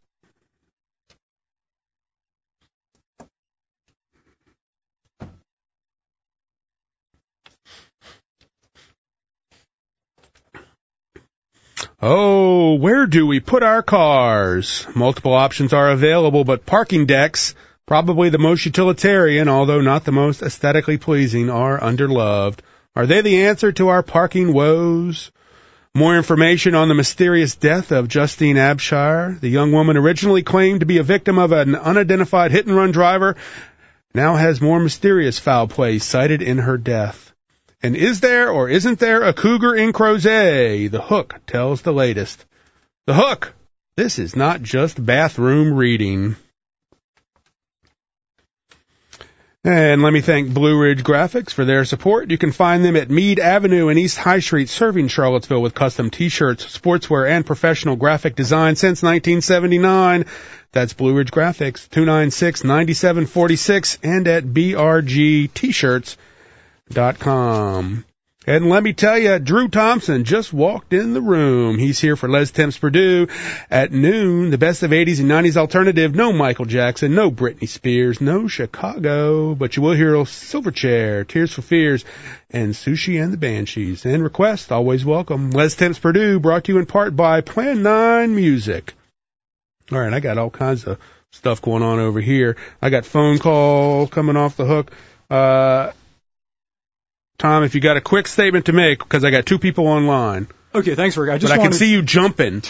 Oh, where do we put our cars? Multiple options are available, but parking decks, probably the most utilitarian, although not the most aesthetically pleasing, are underloved. Are they the answer to our parking woes? More information on the mysterious death of Justine Abshire. The young woman originally claimed to be a victim of an unidentified hit-and-run driver, now has more mysterious foul play cited in her death. And is there or isn't there a cougar in Crozet? The Hook tells the latest. The Hook! This is not just bathroom reading. And let me thank Blue Ridge Graphics for their support. You can find them at Meade Avenue and East High Street, serving Charlottesville with custom T-shirts, sportswear, and professional graphic design since nineteen seventy-nine. That's Blue Ridge Graphics, two nine six, nine seven four six, and at b r g t shirts dot com. And let me tell you, Drew Thompson just walked in the room. He's here for Les Temps Purdue at noon. The best of eighties and nineties alternative. No Michael Jackson, no Britney Spears, no Chicago. But you will hear Silverchair, Tears for Fears, and Sushi and the Banshees. And requests, always welcome. Les Temps Purdue, brought to you in part by Plan nine Music. All right, I got all kinds of stuff going on over here. I got phone call coming off the hook. Uh... Tom, if you got a quick statement to make, because I got two people online. Okay, thanks, Rick. I just but I wanted... can see you jumping.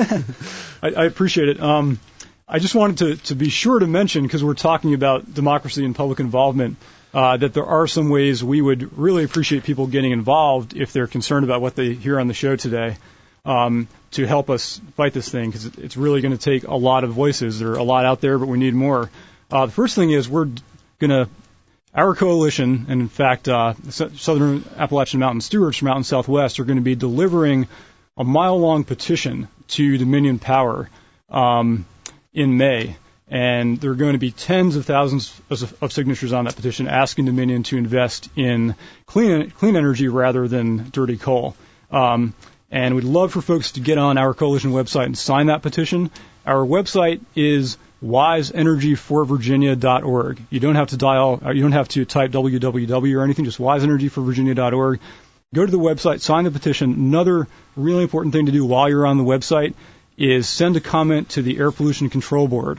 I, I appreciate it. Um, I just wanted to, to be sure to mention, because we're talking about democracy and public involvement, uh, that there are some ways we would really appreciate people getting involved if they're concerned about what they hear on the show today, um, to help us fight this thing, because it's really going to take a lot of voices. There are a lot out there, but we need more. Uh, the first thing is we're going to Our coalition, and in fact, uh, Southern Appalachian Mountain Stewards from Mountain Southwest, are going to be delivering a mile-long petition to Dominion Power um, in May. And there are going to be tens of thousands of, of signatures on that petition asking Dominion to invest in clean, clean energy rather than dirty coal. Um, and we'd love for folks to get on our coalition website and sign that petition. Our website is wise energy for virginia dot org. You don't have to dial, you don't have to type w w w or anything, just wise energy for virginia dot org. Go to the website, sign the petition. Another really important thing to do while you're on the website is send a comment to the Air Pollution Control Board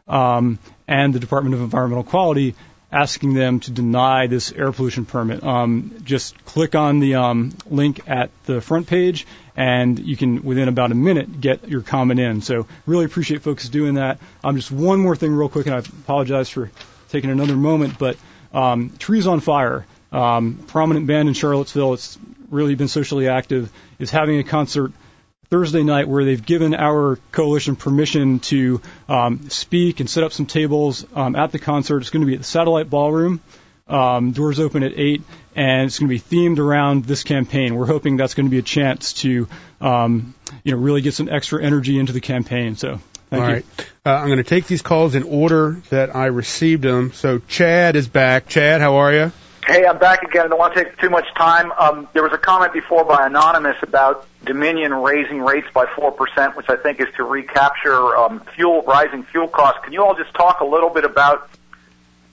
um, and the Department of Environmental Quality, asking them to deny this air pollution permit. Um, just click on the um, link at the front page, and you can, within about a minute, get your comment in. So really appreciate folks doing that. Um, just one more thing real quick, and I apologize for taking another moment, but um, Trees on Fire, um, prominent band in Charlottesville, it's really been socially active, is having a concert Thursday night where they've given our coalition permission to um, speak and set up some tables um, at the concert. It's going to be at the Satellite Ballroom. Um, doors open at eight, and it's going to be themed around this campaign. We're hoping that's going to be a chance to, um, you know, really get some extra energy into the campaign. So, thank All you. right. Uh, I'm going to take these calls in order that I received them. So, Chad is back. Chad, how are you? Hey, I'm back again. I don't want to take too much time. Um, there was a comment before by Anonymous about Dominion raising rates by four percent, which I think is to recapture um, fuel rising fuel costs. Can you all just talk a little bit about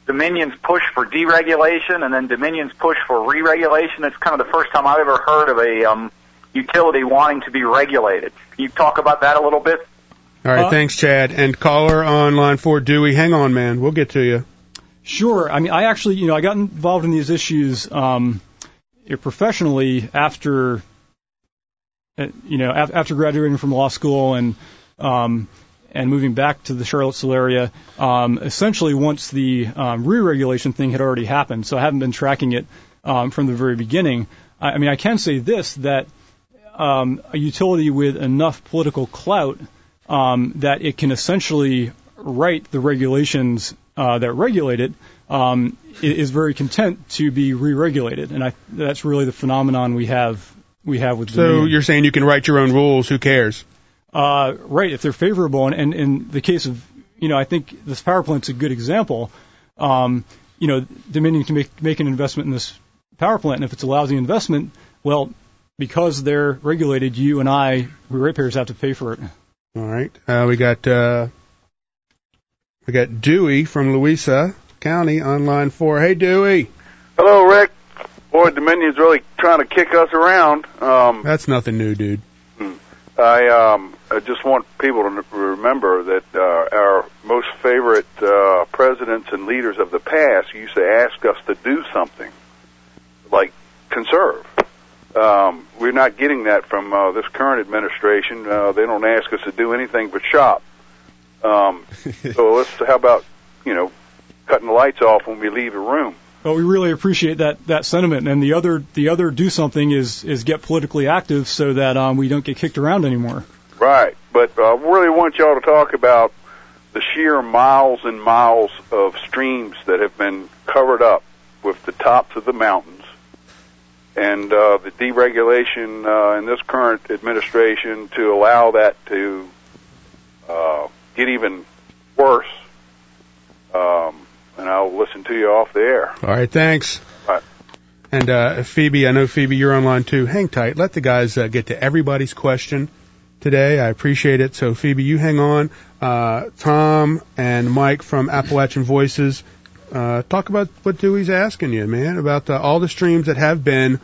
Dominion's push for deregulation and then Dominion's push for re-regulation. It's kind of the first time I've ever heard of a um, utility wanting to be regulated. Can you talk about that a little bit? All right, uh, thanks, Chad. And caller on line four, Dewey. Hang on, man. We'll get to you. Sure. I mean, I actually, you know, I got involved in these issues um, professionally after, uh, you know, af- after graduating from law school and um, and moving back to the Charlottesville area. Um, essentially, once the um, re-regulation thing had already happened, so I haven't been tracking it um, from the very beginning. I, I mean, I can say this, that um, a utility with enough political clout um, that it can essentially write the regulations uh, that regulate it um, is very content to be re-regulated, and I, that's really the phenomenon we have we have with. So Dominion. you're saying you can write your own rules? Who cares? Uh, right, if they're favorable, and, and in the case of, you know, I think this power plant's a good example. Um, you know, Dominion can make make an investment in this power plant, and if it's a lousy investment, well, because they're regulated, you and I, we ratepayers, have to pay for it. All right, uh, we got uh, we got Dewey from Louisa County on line four. Hey, Dewey. Hello, Rick. Boy, Dominion's really trying to kick us around. Um, That's nothing new, dude. I um, I just want people to remember that uh, our most favorite uh, presidents and leaders of the past used to ask us to do something, like conserve. Um, we're not getting that from uh, this current administration. Uh, they don't ask us to do anything but shop. Um, so let's, how about, you know, cutting the lights off when we leave a room? Well, we really appreciate that, that sentiment, and the other the other do something is is get politically active so that um, we don't get kicked around anymore. Right, but I uh, really want y'all to talk about the sheer miles and miles of streams that have been covered up with the tops of the mountains, and uh, the deregulation uh, in this current administration to allow that to uh, get even worse. Um, And I'll listen to you off the air. All right, thanks. All right. And uh, Phoebe, I know, Phoebe, you're online too. Hang tight. Let the guys uh, get to everybody's question today. I appreciate it. So, Phoebe, you hang on. Uh, Tom and Mike from Appalachian Voices, uh, talk about what Dewey's asking you, man, about uh, all the streams that have been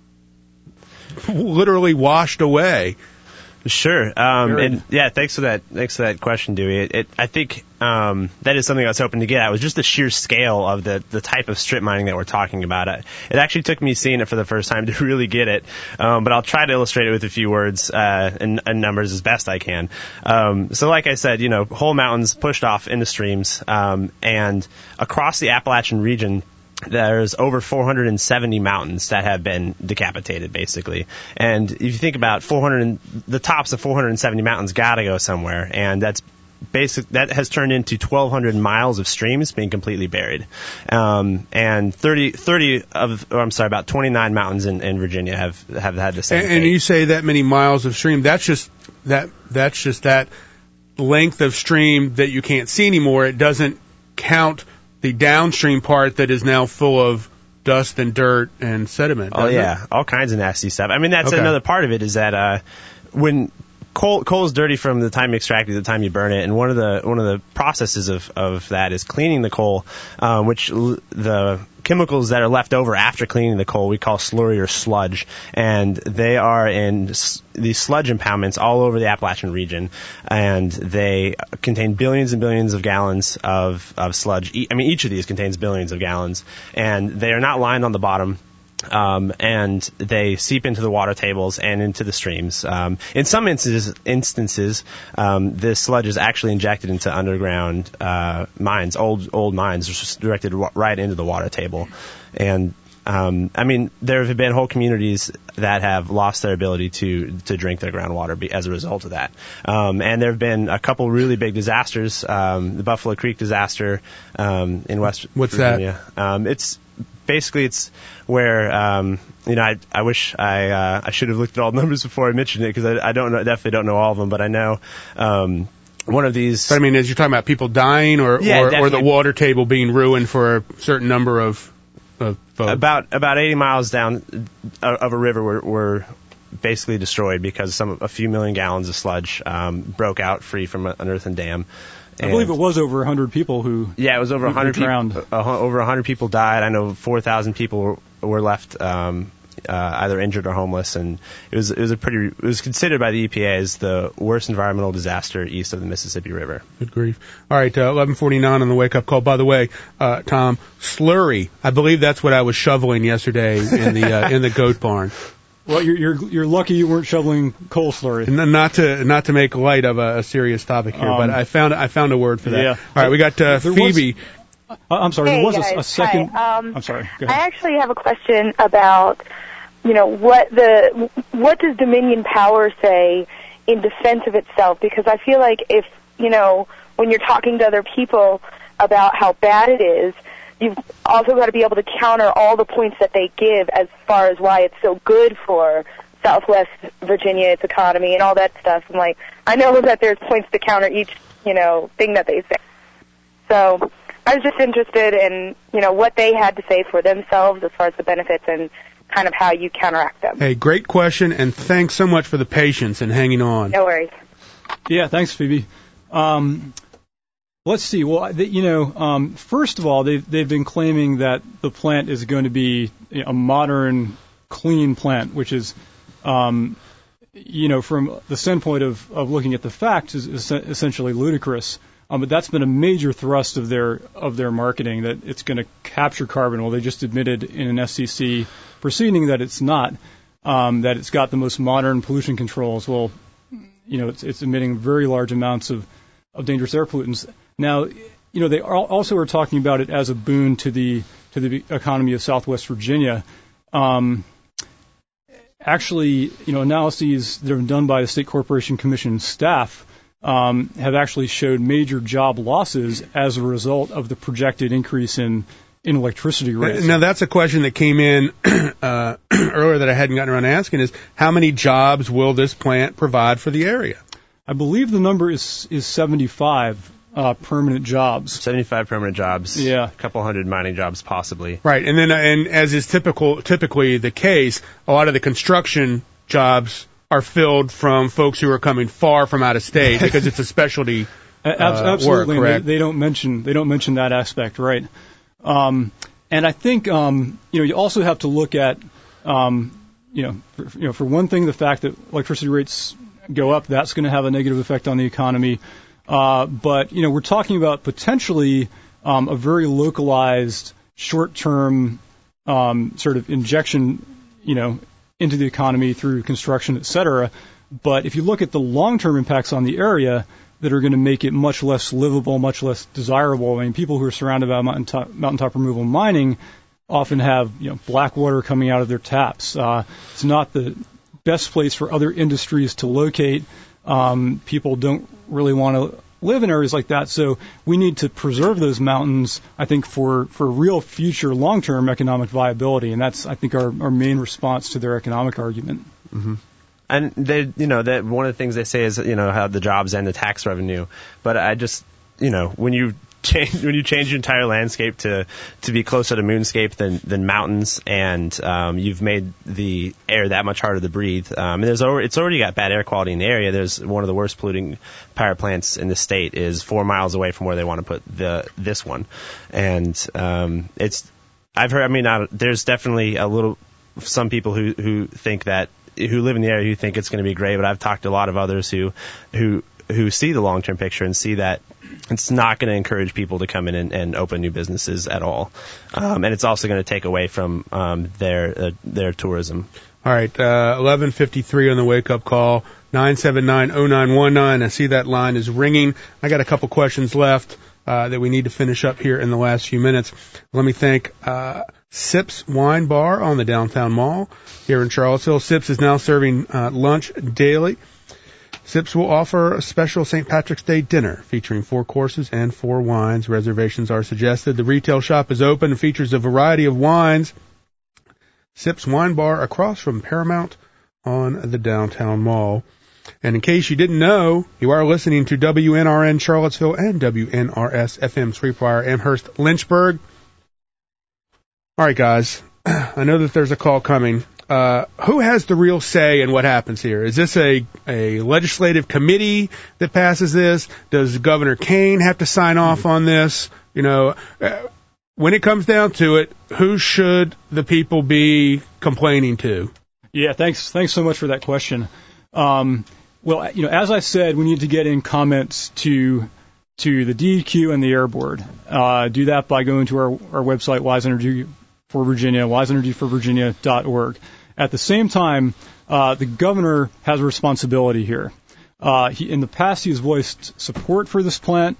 literally washed away. Sure. Um, and yeah, thanks for that. Thanks for that question, Dewey. It, it, I think um, that is something I was hoping to get at. Was just the sheer scale of the the type of strip mining that we're talking about. It, it actually took me seeing it for the first time to really get it. Um, but I'll try to illustrate it with a few words uh, and, and numbers as best I can. Um, so, like I said, you know, whole mountains pushed off into streams, um, and across the Appalachian region, there's over four hundred seventy mountains that have been decapitated, basically. And if you think about four hundred, the tops of four hundred seventy mountains got to go somewhere, and that's basic. That has turned into twelve hundred miles of streams being completely buried, um, and thirty, thirty of, or I'm sorry, about twenty-nine mountains in, in Virginia have have had the same. And, and you say that many miles of stream? That's just that. That's just that length of stream that you can't see anymore. It doesn't count the downstream part that is now full of dust and dirt and sediment. Oh, yeah. It? All kinds of nasty stuff. I mean, that's okay. Another part of it is that uh, when coal coal is dirty from the time you extract it to the time you burn it, and one of the one of the processes of, of that is cleaning the coal, um, which l- the chemicals that are left over after cleaning the coal we call slurry or sludge, and they are in s- these sludge impoundments all over the Appalachian region, and they contain billions and billions of gallons of, of sludge. E- I mean, each of these contains billions of gallons, and they are not lined on the bottom. Um, and they seep into the water tables and into the streams. Um, in some instances, instances um, this sludge is actually injected into underground uh, mines, old old mines, just directed right into the water table. And um, I mean, there have been whole communities that have lost their ability to to drink their groundwater be, as a result of that. Um, and there have been a couple really big disasters. Um, the Buffalo Creek disaster um, in West What's Virginia. What's that? Um, it's Basically, it's where um, you know I I wish I uh, I should have looked at all the numbers before I mentioned it, because I, I don't know definitely don't know all of them, but I know um, one of these. But I mean, as you're talking about people dying, or yeah, or, or the definitely. water table being ruined for a certain number of of folks. About about eighty miles down of a river were, were basically destroyed because some a few million gallons of sludge um, broke out free from an earthen dam. I believe it was over one hundred people who yeah, it was over one hundred drowned. people. Uh, over one hundred people died. I know four thousand people were, were left um, uh, either injured or homeless, and it was it was a pretty it was considered by the E P A as the worst environmental disaster east of the Mississippi River. Good grief! All right, uh, eleven forty-nine on the wake up call. By the way, uh, Tom, slurry. I believe that's what I was shoveling yesterday in the uh, in the goat barn. Well, you're, you're you're lucky you weren't shoveling coal slurry. And not to not to make light of a, a serious topic here, um, but I found I found a word for that. Yeah. All right, we got uh, Phoebe. Was, I'm sorry. Hey there was guys, a, a second. Hi. Um, I'm sorry. Go I ahead. actually have a question about, you know, what the what does Dominion Power say in defense of itself? Because I feel like if you know when you're talking to other people about how bad it is, you've also got to be able to counter all the points that they give as far as why it's so good for Southwest Virginia, its economy, and all that stuff. And like, I know that there's points to counter each, you know, thing that they say. So I was just interested in, you know, what they had to say for themselves as far as the benefits and kind of how you counteract them. Hey, great question, and thanks so much for the patience and hanging on. No worries. Yeah, thanks, Phoebe. Um, Let's see. Well, they, you know, um, first of all, they've they've been claiming that the plant is going to be a modern, clean plant, which is, um, you know, from the standpoint of, of looking at the facts, is, is essentially ludicrous. Um, but that's been a major thrust of their of their marketing, that it's going to capture carbon. Well, they just admitted in an F C C proceeding that it's not. Um, that it's got the most modern pollution controls. Well, you know, it's it's emitting very large amounts of of dangerous air pollutants. Now, you know, they also are talking about it as a boon to the to the economy of Southwest Virginia. Um, actually, you know, analyses that have been done by the State Corporation Commission staff um, have actually showed major job losses as a result of the projected increase in in electricity rates. Now, that's a question that came in uh, earlier that I hadn't gotten around to asking: is how many jobs will this plant provide for the area? I believe the number is is seventy-five. Uh, permanent jobs. seventy-five permanent jobs. Yeah. A couple hundred mining jobs, possibly. Right, and then and as is typical, typically the case, a lot of the construction jobs are filled from folks who are coming far from out of state because it's a specialty uh, Absolutely. work. Correct? They, they don't mention they don't mention that aspect, right? Um, and I think um, you know you also have to look at um, you know for, you know for one thing, the fact that electricity rates go up, that's going to have a negative effect on the economy. Uh, but, you know, we're talking about potentially um, a very localized, short-term um, sort of injection, you know, into the economy through construction, et cetera. But if you look at the long-term impacts on the area that are going to make it much less livable, much less desirable, I mean, people who are surrounded by mountaintop, mountaintop removal mining often have, you know, black water coming out of their taps. Uh, it's not the best place for other industries to locate. Um, people don't really want to live in areas like that, so we need to preserve those mountains, I think, for, for real future long-term economic viability, and that's, I think, our, our main response to their economic argument. Mm-hmm. And they, you know, that one of the things they say is, you know, how the jobs and the tax revenue. But I just, you know, when you change when you change your entire landscape to to be closer to moonscape than than mountains, and um, you've made the air that much harder to breathe. Um, and there's already, it's already got bad air quality in the area. There's one of the worst polluting power plants in the state is four miles away from where they want to put the this one, and um, it's I've heard. I mean, I, there's definitely a little some people who who think that who live in the area who think it's going to be great, but I've talked to a lot of others who who who see the long-term picture and see that it's not going to encourage people to come in and, and open new businesses at all. Um, and it's also going to take away from um, their uh, their tourism. All right, uh, eleven fifty-three on the wake-up call, nine seven nine oh nine one nine. I see that line is ringing. I got a couple questions left uh, that we need to finish up here in the last few minutes. Let me thank uh, Sips Wine Bar on the Downtown Mall here in Charlottesville. Sips is now serving uh, lunch daily. Sips will offer a special Saint Patrick's Day dinner featuring four courses and four wines. Reservations are suggested. The retail shop is open and features a variety of wines. Sips Wine Bar across from Paramount on the Downtown Mall. And in case you didn't know, you are listening to W N R N Charlottesville and W N R S F M Sweetbriar Amherst Lynchburg. All right, guys. I know that there's a call coming. uh, who has the real say in what happens here? Is this a, a legislative committee that passes this? Does Governor Kane have to sign off on this? You know, uh, when it comes down to it, who should the people be complaining to? Yeah, thanks. Thanks so much for that question. Um, well, you know, as I said, we need to get in comments to to the D E Q and the Air Board. Uh, do that by going to our, our website, Wise Energy for Virginia, wise energy for virginia dot org. At the same time, uh, the governor has a responsibility here. Uh, he, in the past, he has voiced support for this plant,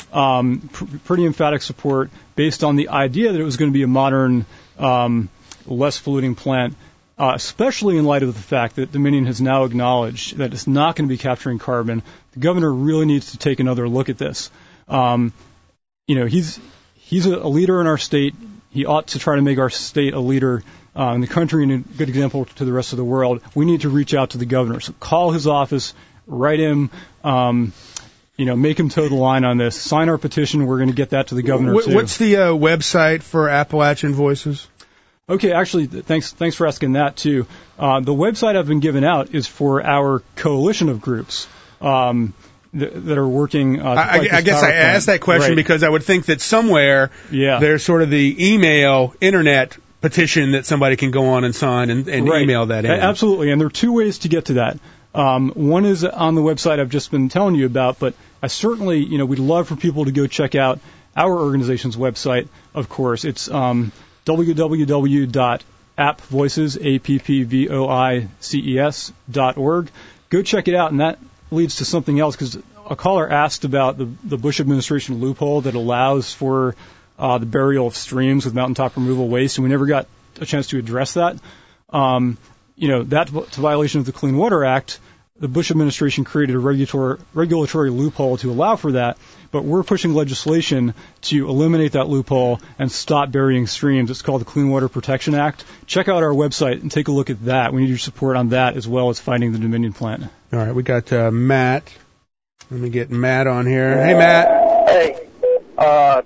um, pr- pretty emphatic support, based on the idea that it was going to be a modern, um, less polluting plant. Uh, especially in light of the fact that Dominion has now acknowledged that it's not going to be capturing carbon. The governor really needs to take another look at this. Um, you know, he's he's a, a leader in our state. He ought to try to make our state a leader uh, in the country and a good example to the rest of the world. We need to reach out to the governor. So call his office, write him, um, you know, make him toe the line on this. Sign our petition. We're going to get that to the governor, What, too. What's the uh, website for Appalachian Voices? Okay, actually, thanks thanks for asking that, too. Uh, the website I've been giving out is for our coalition of groups um, th- that are working. Uh, I, I guess I asked that question right. because I would think that somewhere yeah. there's sort of the email, internet petition that somebody can go on and sign and, and right. email that in. A- absolutely, and there are two ways to get to that. Um, one is on the website I've just been telling you about, but I certainly, you know, we'd love for people to go check out our organization's website, of course. It's um, w w w dot app voices, A P P V O I C E S dot org. Go check it out, and that leads to something else, because a caller asked about the, the Bush administration loophole that allows for uh, the burial of streams with mountaintop removal waste, and we never got a chance to address that. Um, you know, that's a violation of the Clean Water Act. The Bush administration created a regulatory, regulatory loophole to allow for that, but we're pushing legislation to eliminate that loophole and stop burying streams. It's called the Clean Water Protection Act. Check out our website and take a look at that. We need your support on that as well as fighting the Dominion plant. All right, we got uh, Matt. Let me get Matt on here. Hey, Matt. Hey, uh,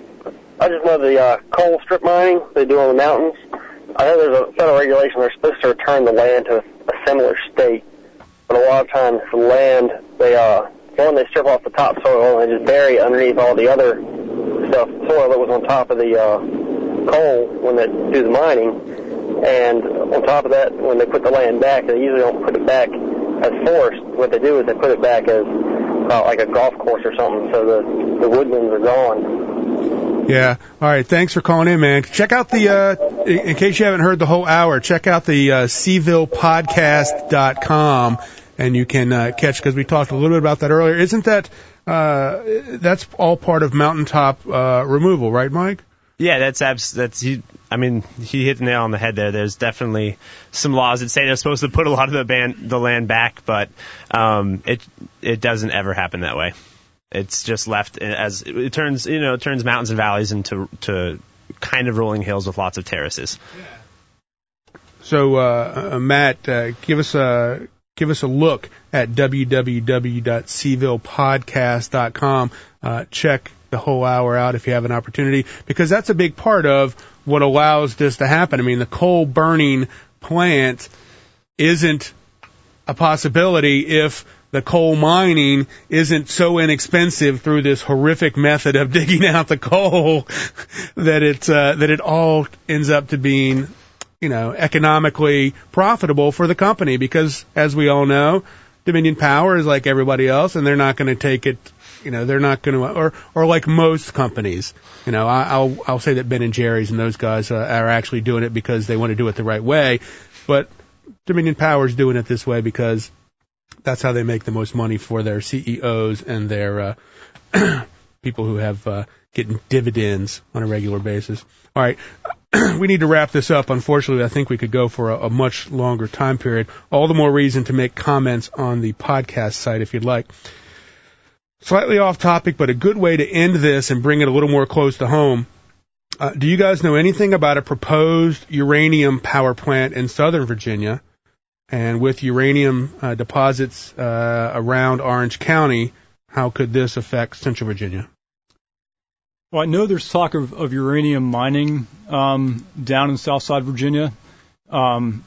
I just love the uh, coal strip mining they do on the mountains. I know there's a federal regulation they're supposed to return the land to a similar state. But a lot of times the land, they, uh, one, they strip off the topsoil and just bury it underneath all the other stuff, soil that was on top of the, uh, coal when they do the mining. And on top of that, when they put the land back, they usually don't put it back as forest. What they do is they put it back as, uh, like a golf course or something, so the, the woodlands are gone. Yeah. All right. Thanks for calling in, man. Check out the, uh, in, in case you haven't heard the whole hour, check out the, uh, Seaville Podcast dot com and you can, uh, catch, because we talked a little bit about that earlier. Isn't that, uh, that's all part of mountaintop, uh, removal, right, Mike? Yeah, that's abs- that's he. I mean, he hit the nail on the head there. There's definitely some laws that say they're supposed to put a lot of the ban- the land back, but um, it it doesn't ever happen that way. It's just left as it turns, you know, it turns mountains and valleys into to kind of rolling hills with lots of terraces. So, uh, uh, Matt, uh, give us a give us a look at w w w dot seaville podcast dot com. Uh, check the whole hour out if you have an opportunity, because that's a big part of what allows this to happen. I mean, the coal burning plant isn't a possibility if the coal mining isn't so inexpensive through this horrific method of digging out the coal that it uh, that it all ends up to being, you know, economically profitable for the company, because as we all know, Dominion Power is like everybody else, and they're not going to take it. You know, they're not going to, or or like most companies. You know, I, I'll I'll say that Ben and Jerry's and those guys uh, are actually doing it because they want to do it the right way, but Dominion Power is doing it this way because that's how they make the most money for their C E Os and their uh, people who have uh, getting dividends on a regular basis. All right, we need to wrap this up. Unfortunately, I think we could go for a, a much longer time period. All the more reason to make comments on the podcast site if you'd like. Slightly off topic, but a good way to end this and bring it a little more close to home. Uh, do you guys know anything about a proposed uranium power plant in Southern Virginia? And with uranium uh, deposits uh, around Orange County, how could this affect Central Virginia? Well, I know there's talk of, of uranium mining um, down in Southside Virginia. Um,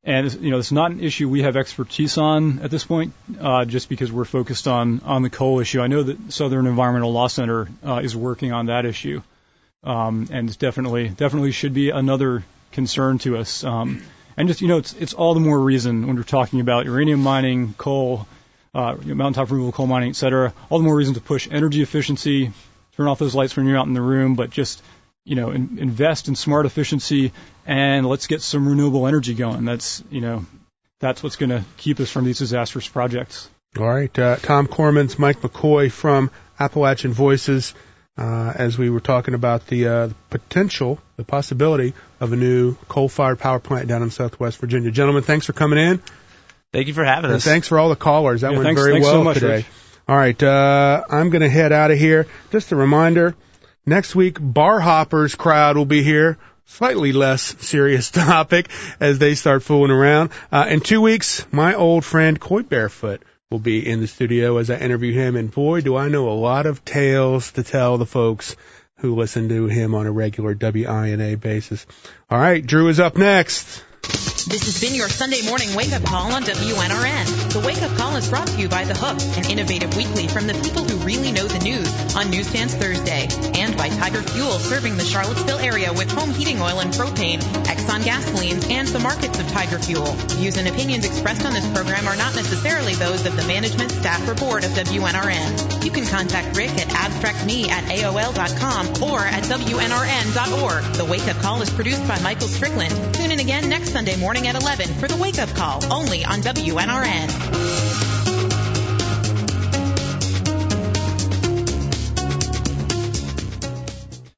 And, you know, it's not an issue we have expertise on at this point, uh, just because we're focused on, on the coal issue. I know that Southern Environmental Law Center uh, is working on that issue. Um, and it's definitely, definitely should be another concern to us. Um, and just, you know, it's, it's all the more reason when we're talking about uranium mining, coal, uh, mountaintop removal coal mining, et cetera, all the more reason to push energy efficiency, turn off those lights when you're out in the room, but just, you know, in, invest in smart efficiency, and let's get some renewable energy going. That's, you know, that's what's going to keep us from these disastrous projects. All right. Uh, Tom Cormans, Mike McCoy from Appalachian Voices, uh, as we were talking about the, uh, the potential, the possibility of a new coal-fired power plant down in Southwest Virginia. Gentlemen, thanks for coming in. Thank you for having and us. Thanks for all the callers. That yeah, went thanks, very thanks well so much, today. Rich. All right. Uh, I'm going to head out of here. Just a reminder, next week, Bar Hoppers crowd will be here. Slightly less serious topic as they start fooling around. Uh, in two weeks, my old friend Coy Barefoot will be in the studio as I interview him. And boy, do I know a lot of tales to tell the folks who listen to him on a regular W I N A basis. All right, Drew is up next. This has been your Sunday morning wake-up call on W N R N. The wake-up call is brought to you by The Hook, an innovative weekly from the people who really know the news on Newsstands Thursday, and by Tiger Fuel, serving the Charlottesville area with home heating oil and propane, Exxon gasolines, and the markets of Tiger Fuel. Views and opinions expressed on this program are not necessarily those of the management, staff, or board of W N R N. You can contact Rick at abstractme at A O L dot com or at W N R N dot org. The wake-up call is produced by Michael Strickland. Tune in again next Sunday morning at eleven for the wake-up call, only on W N R N.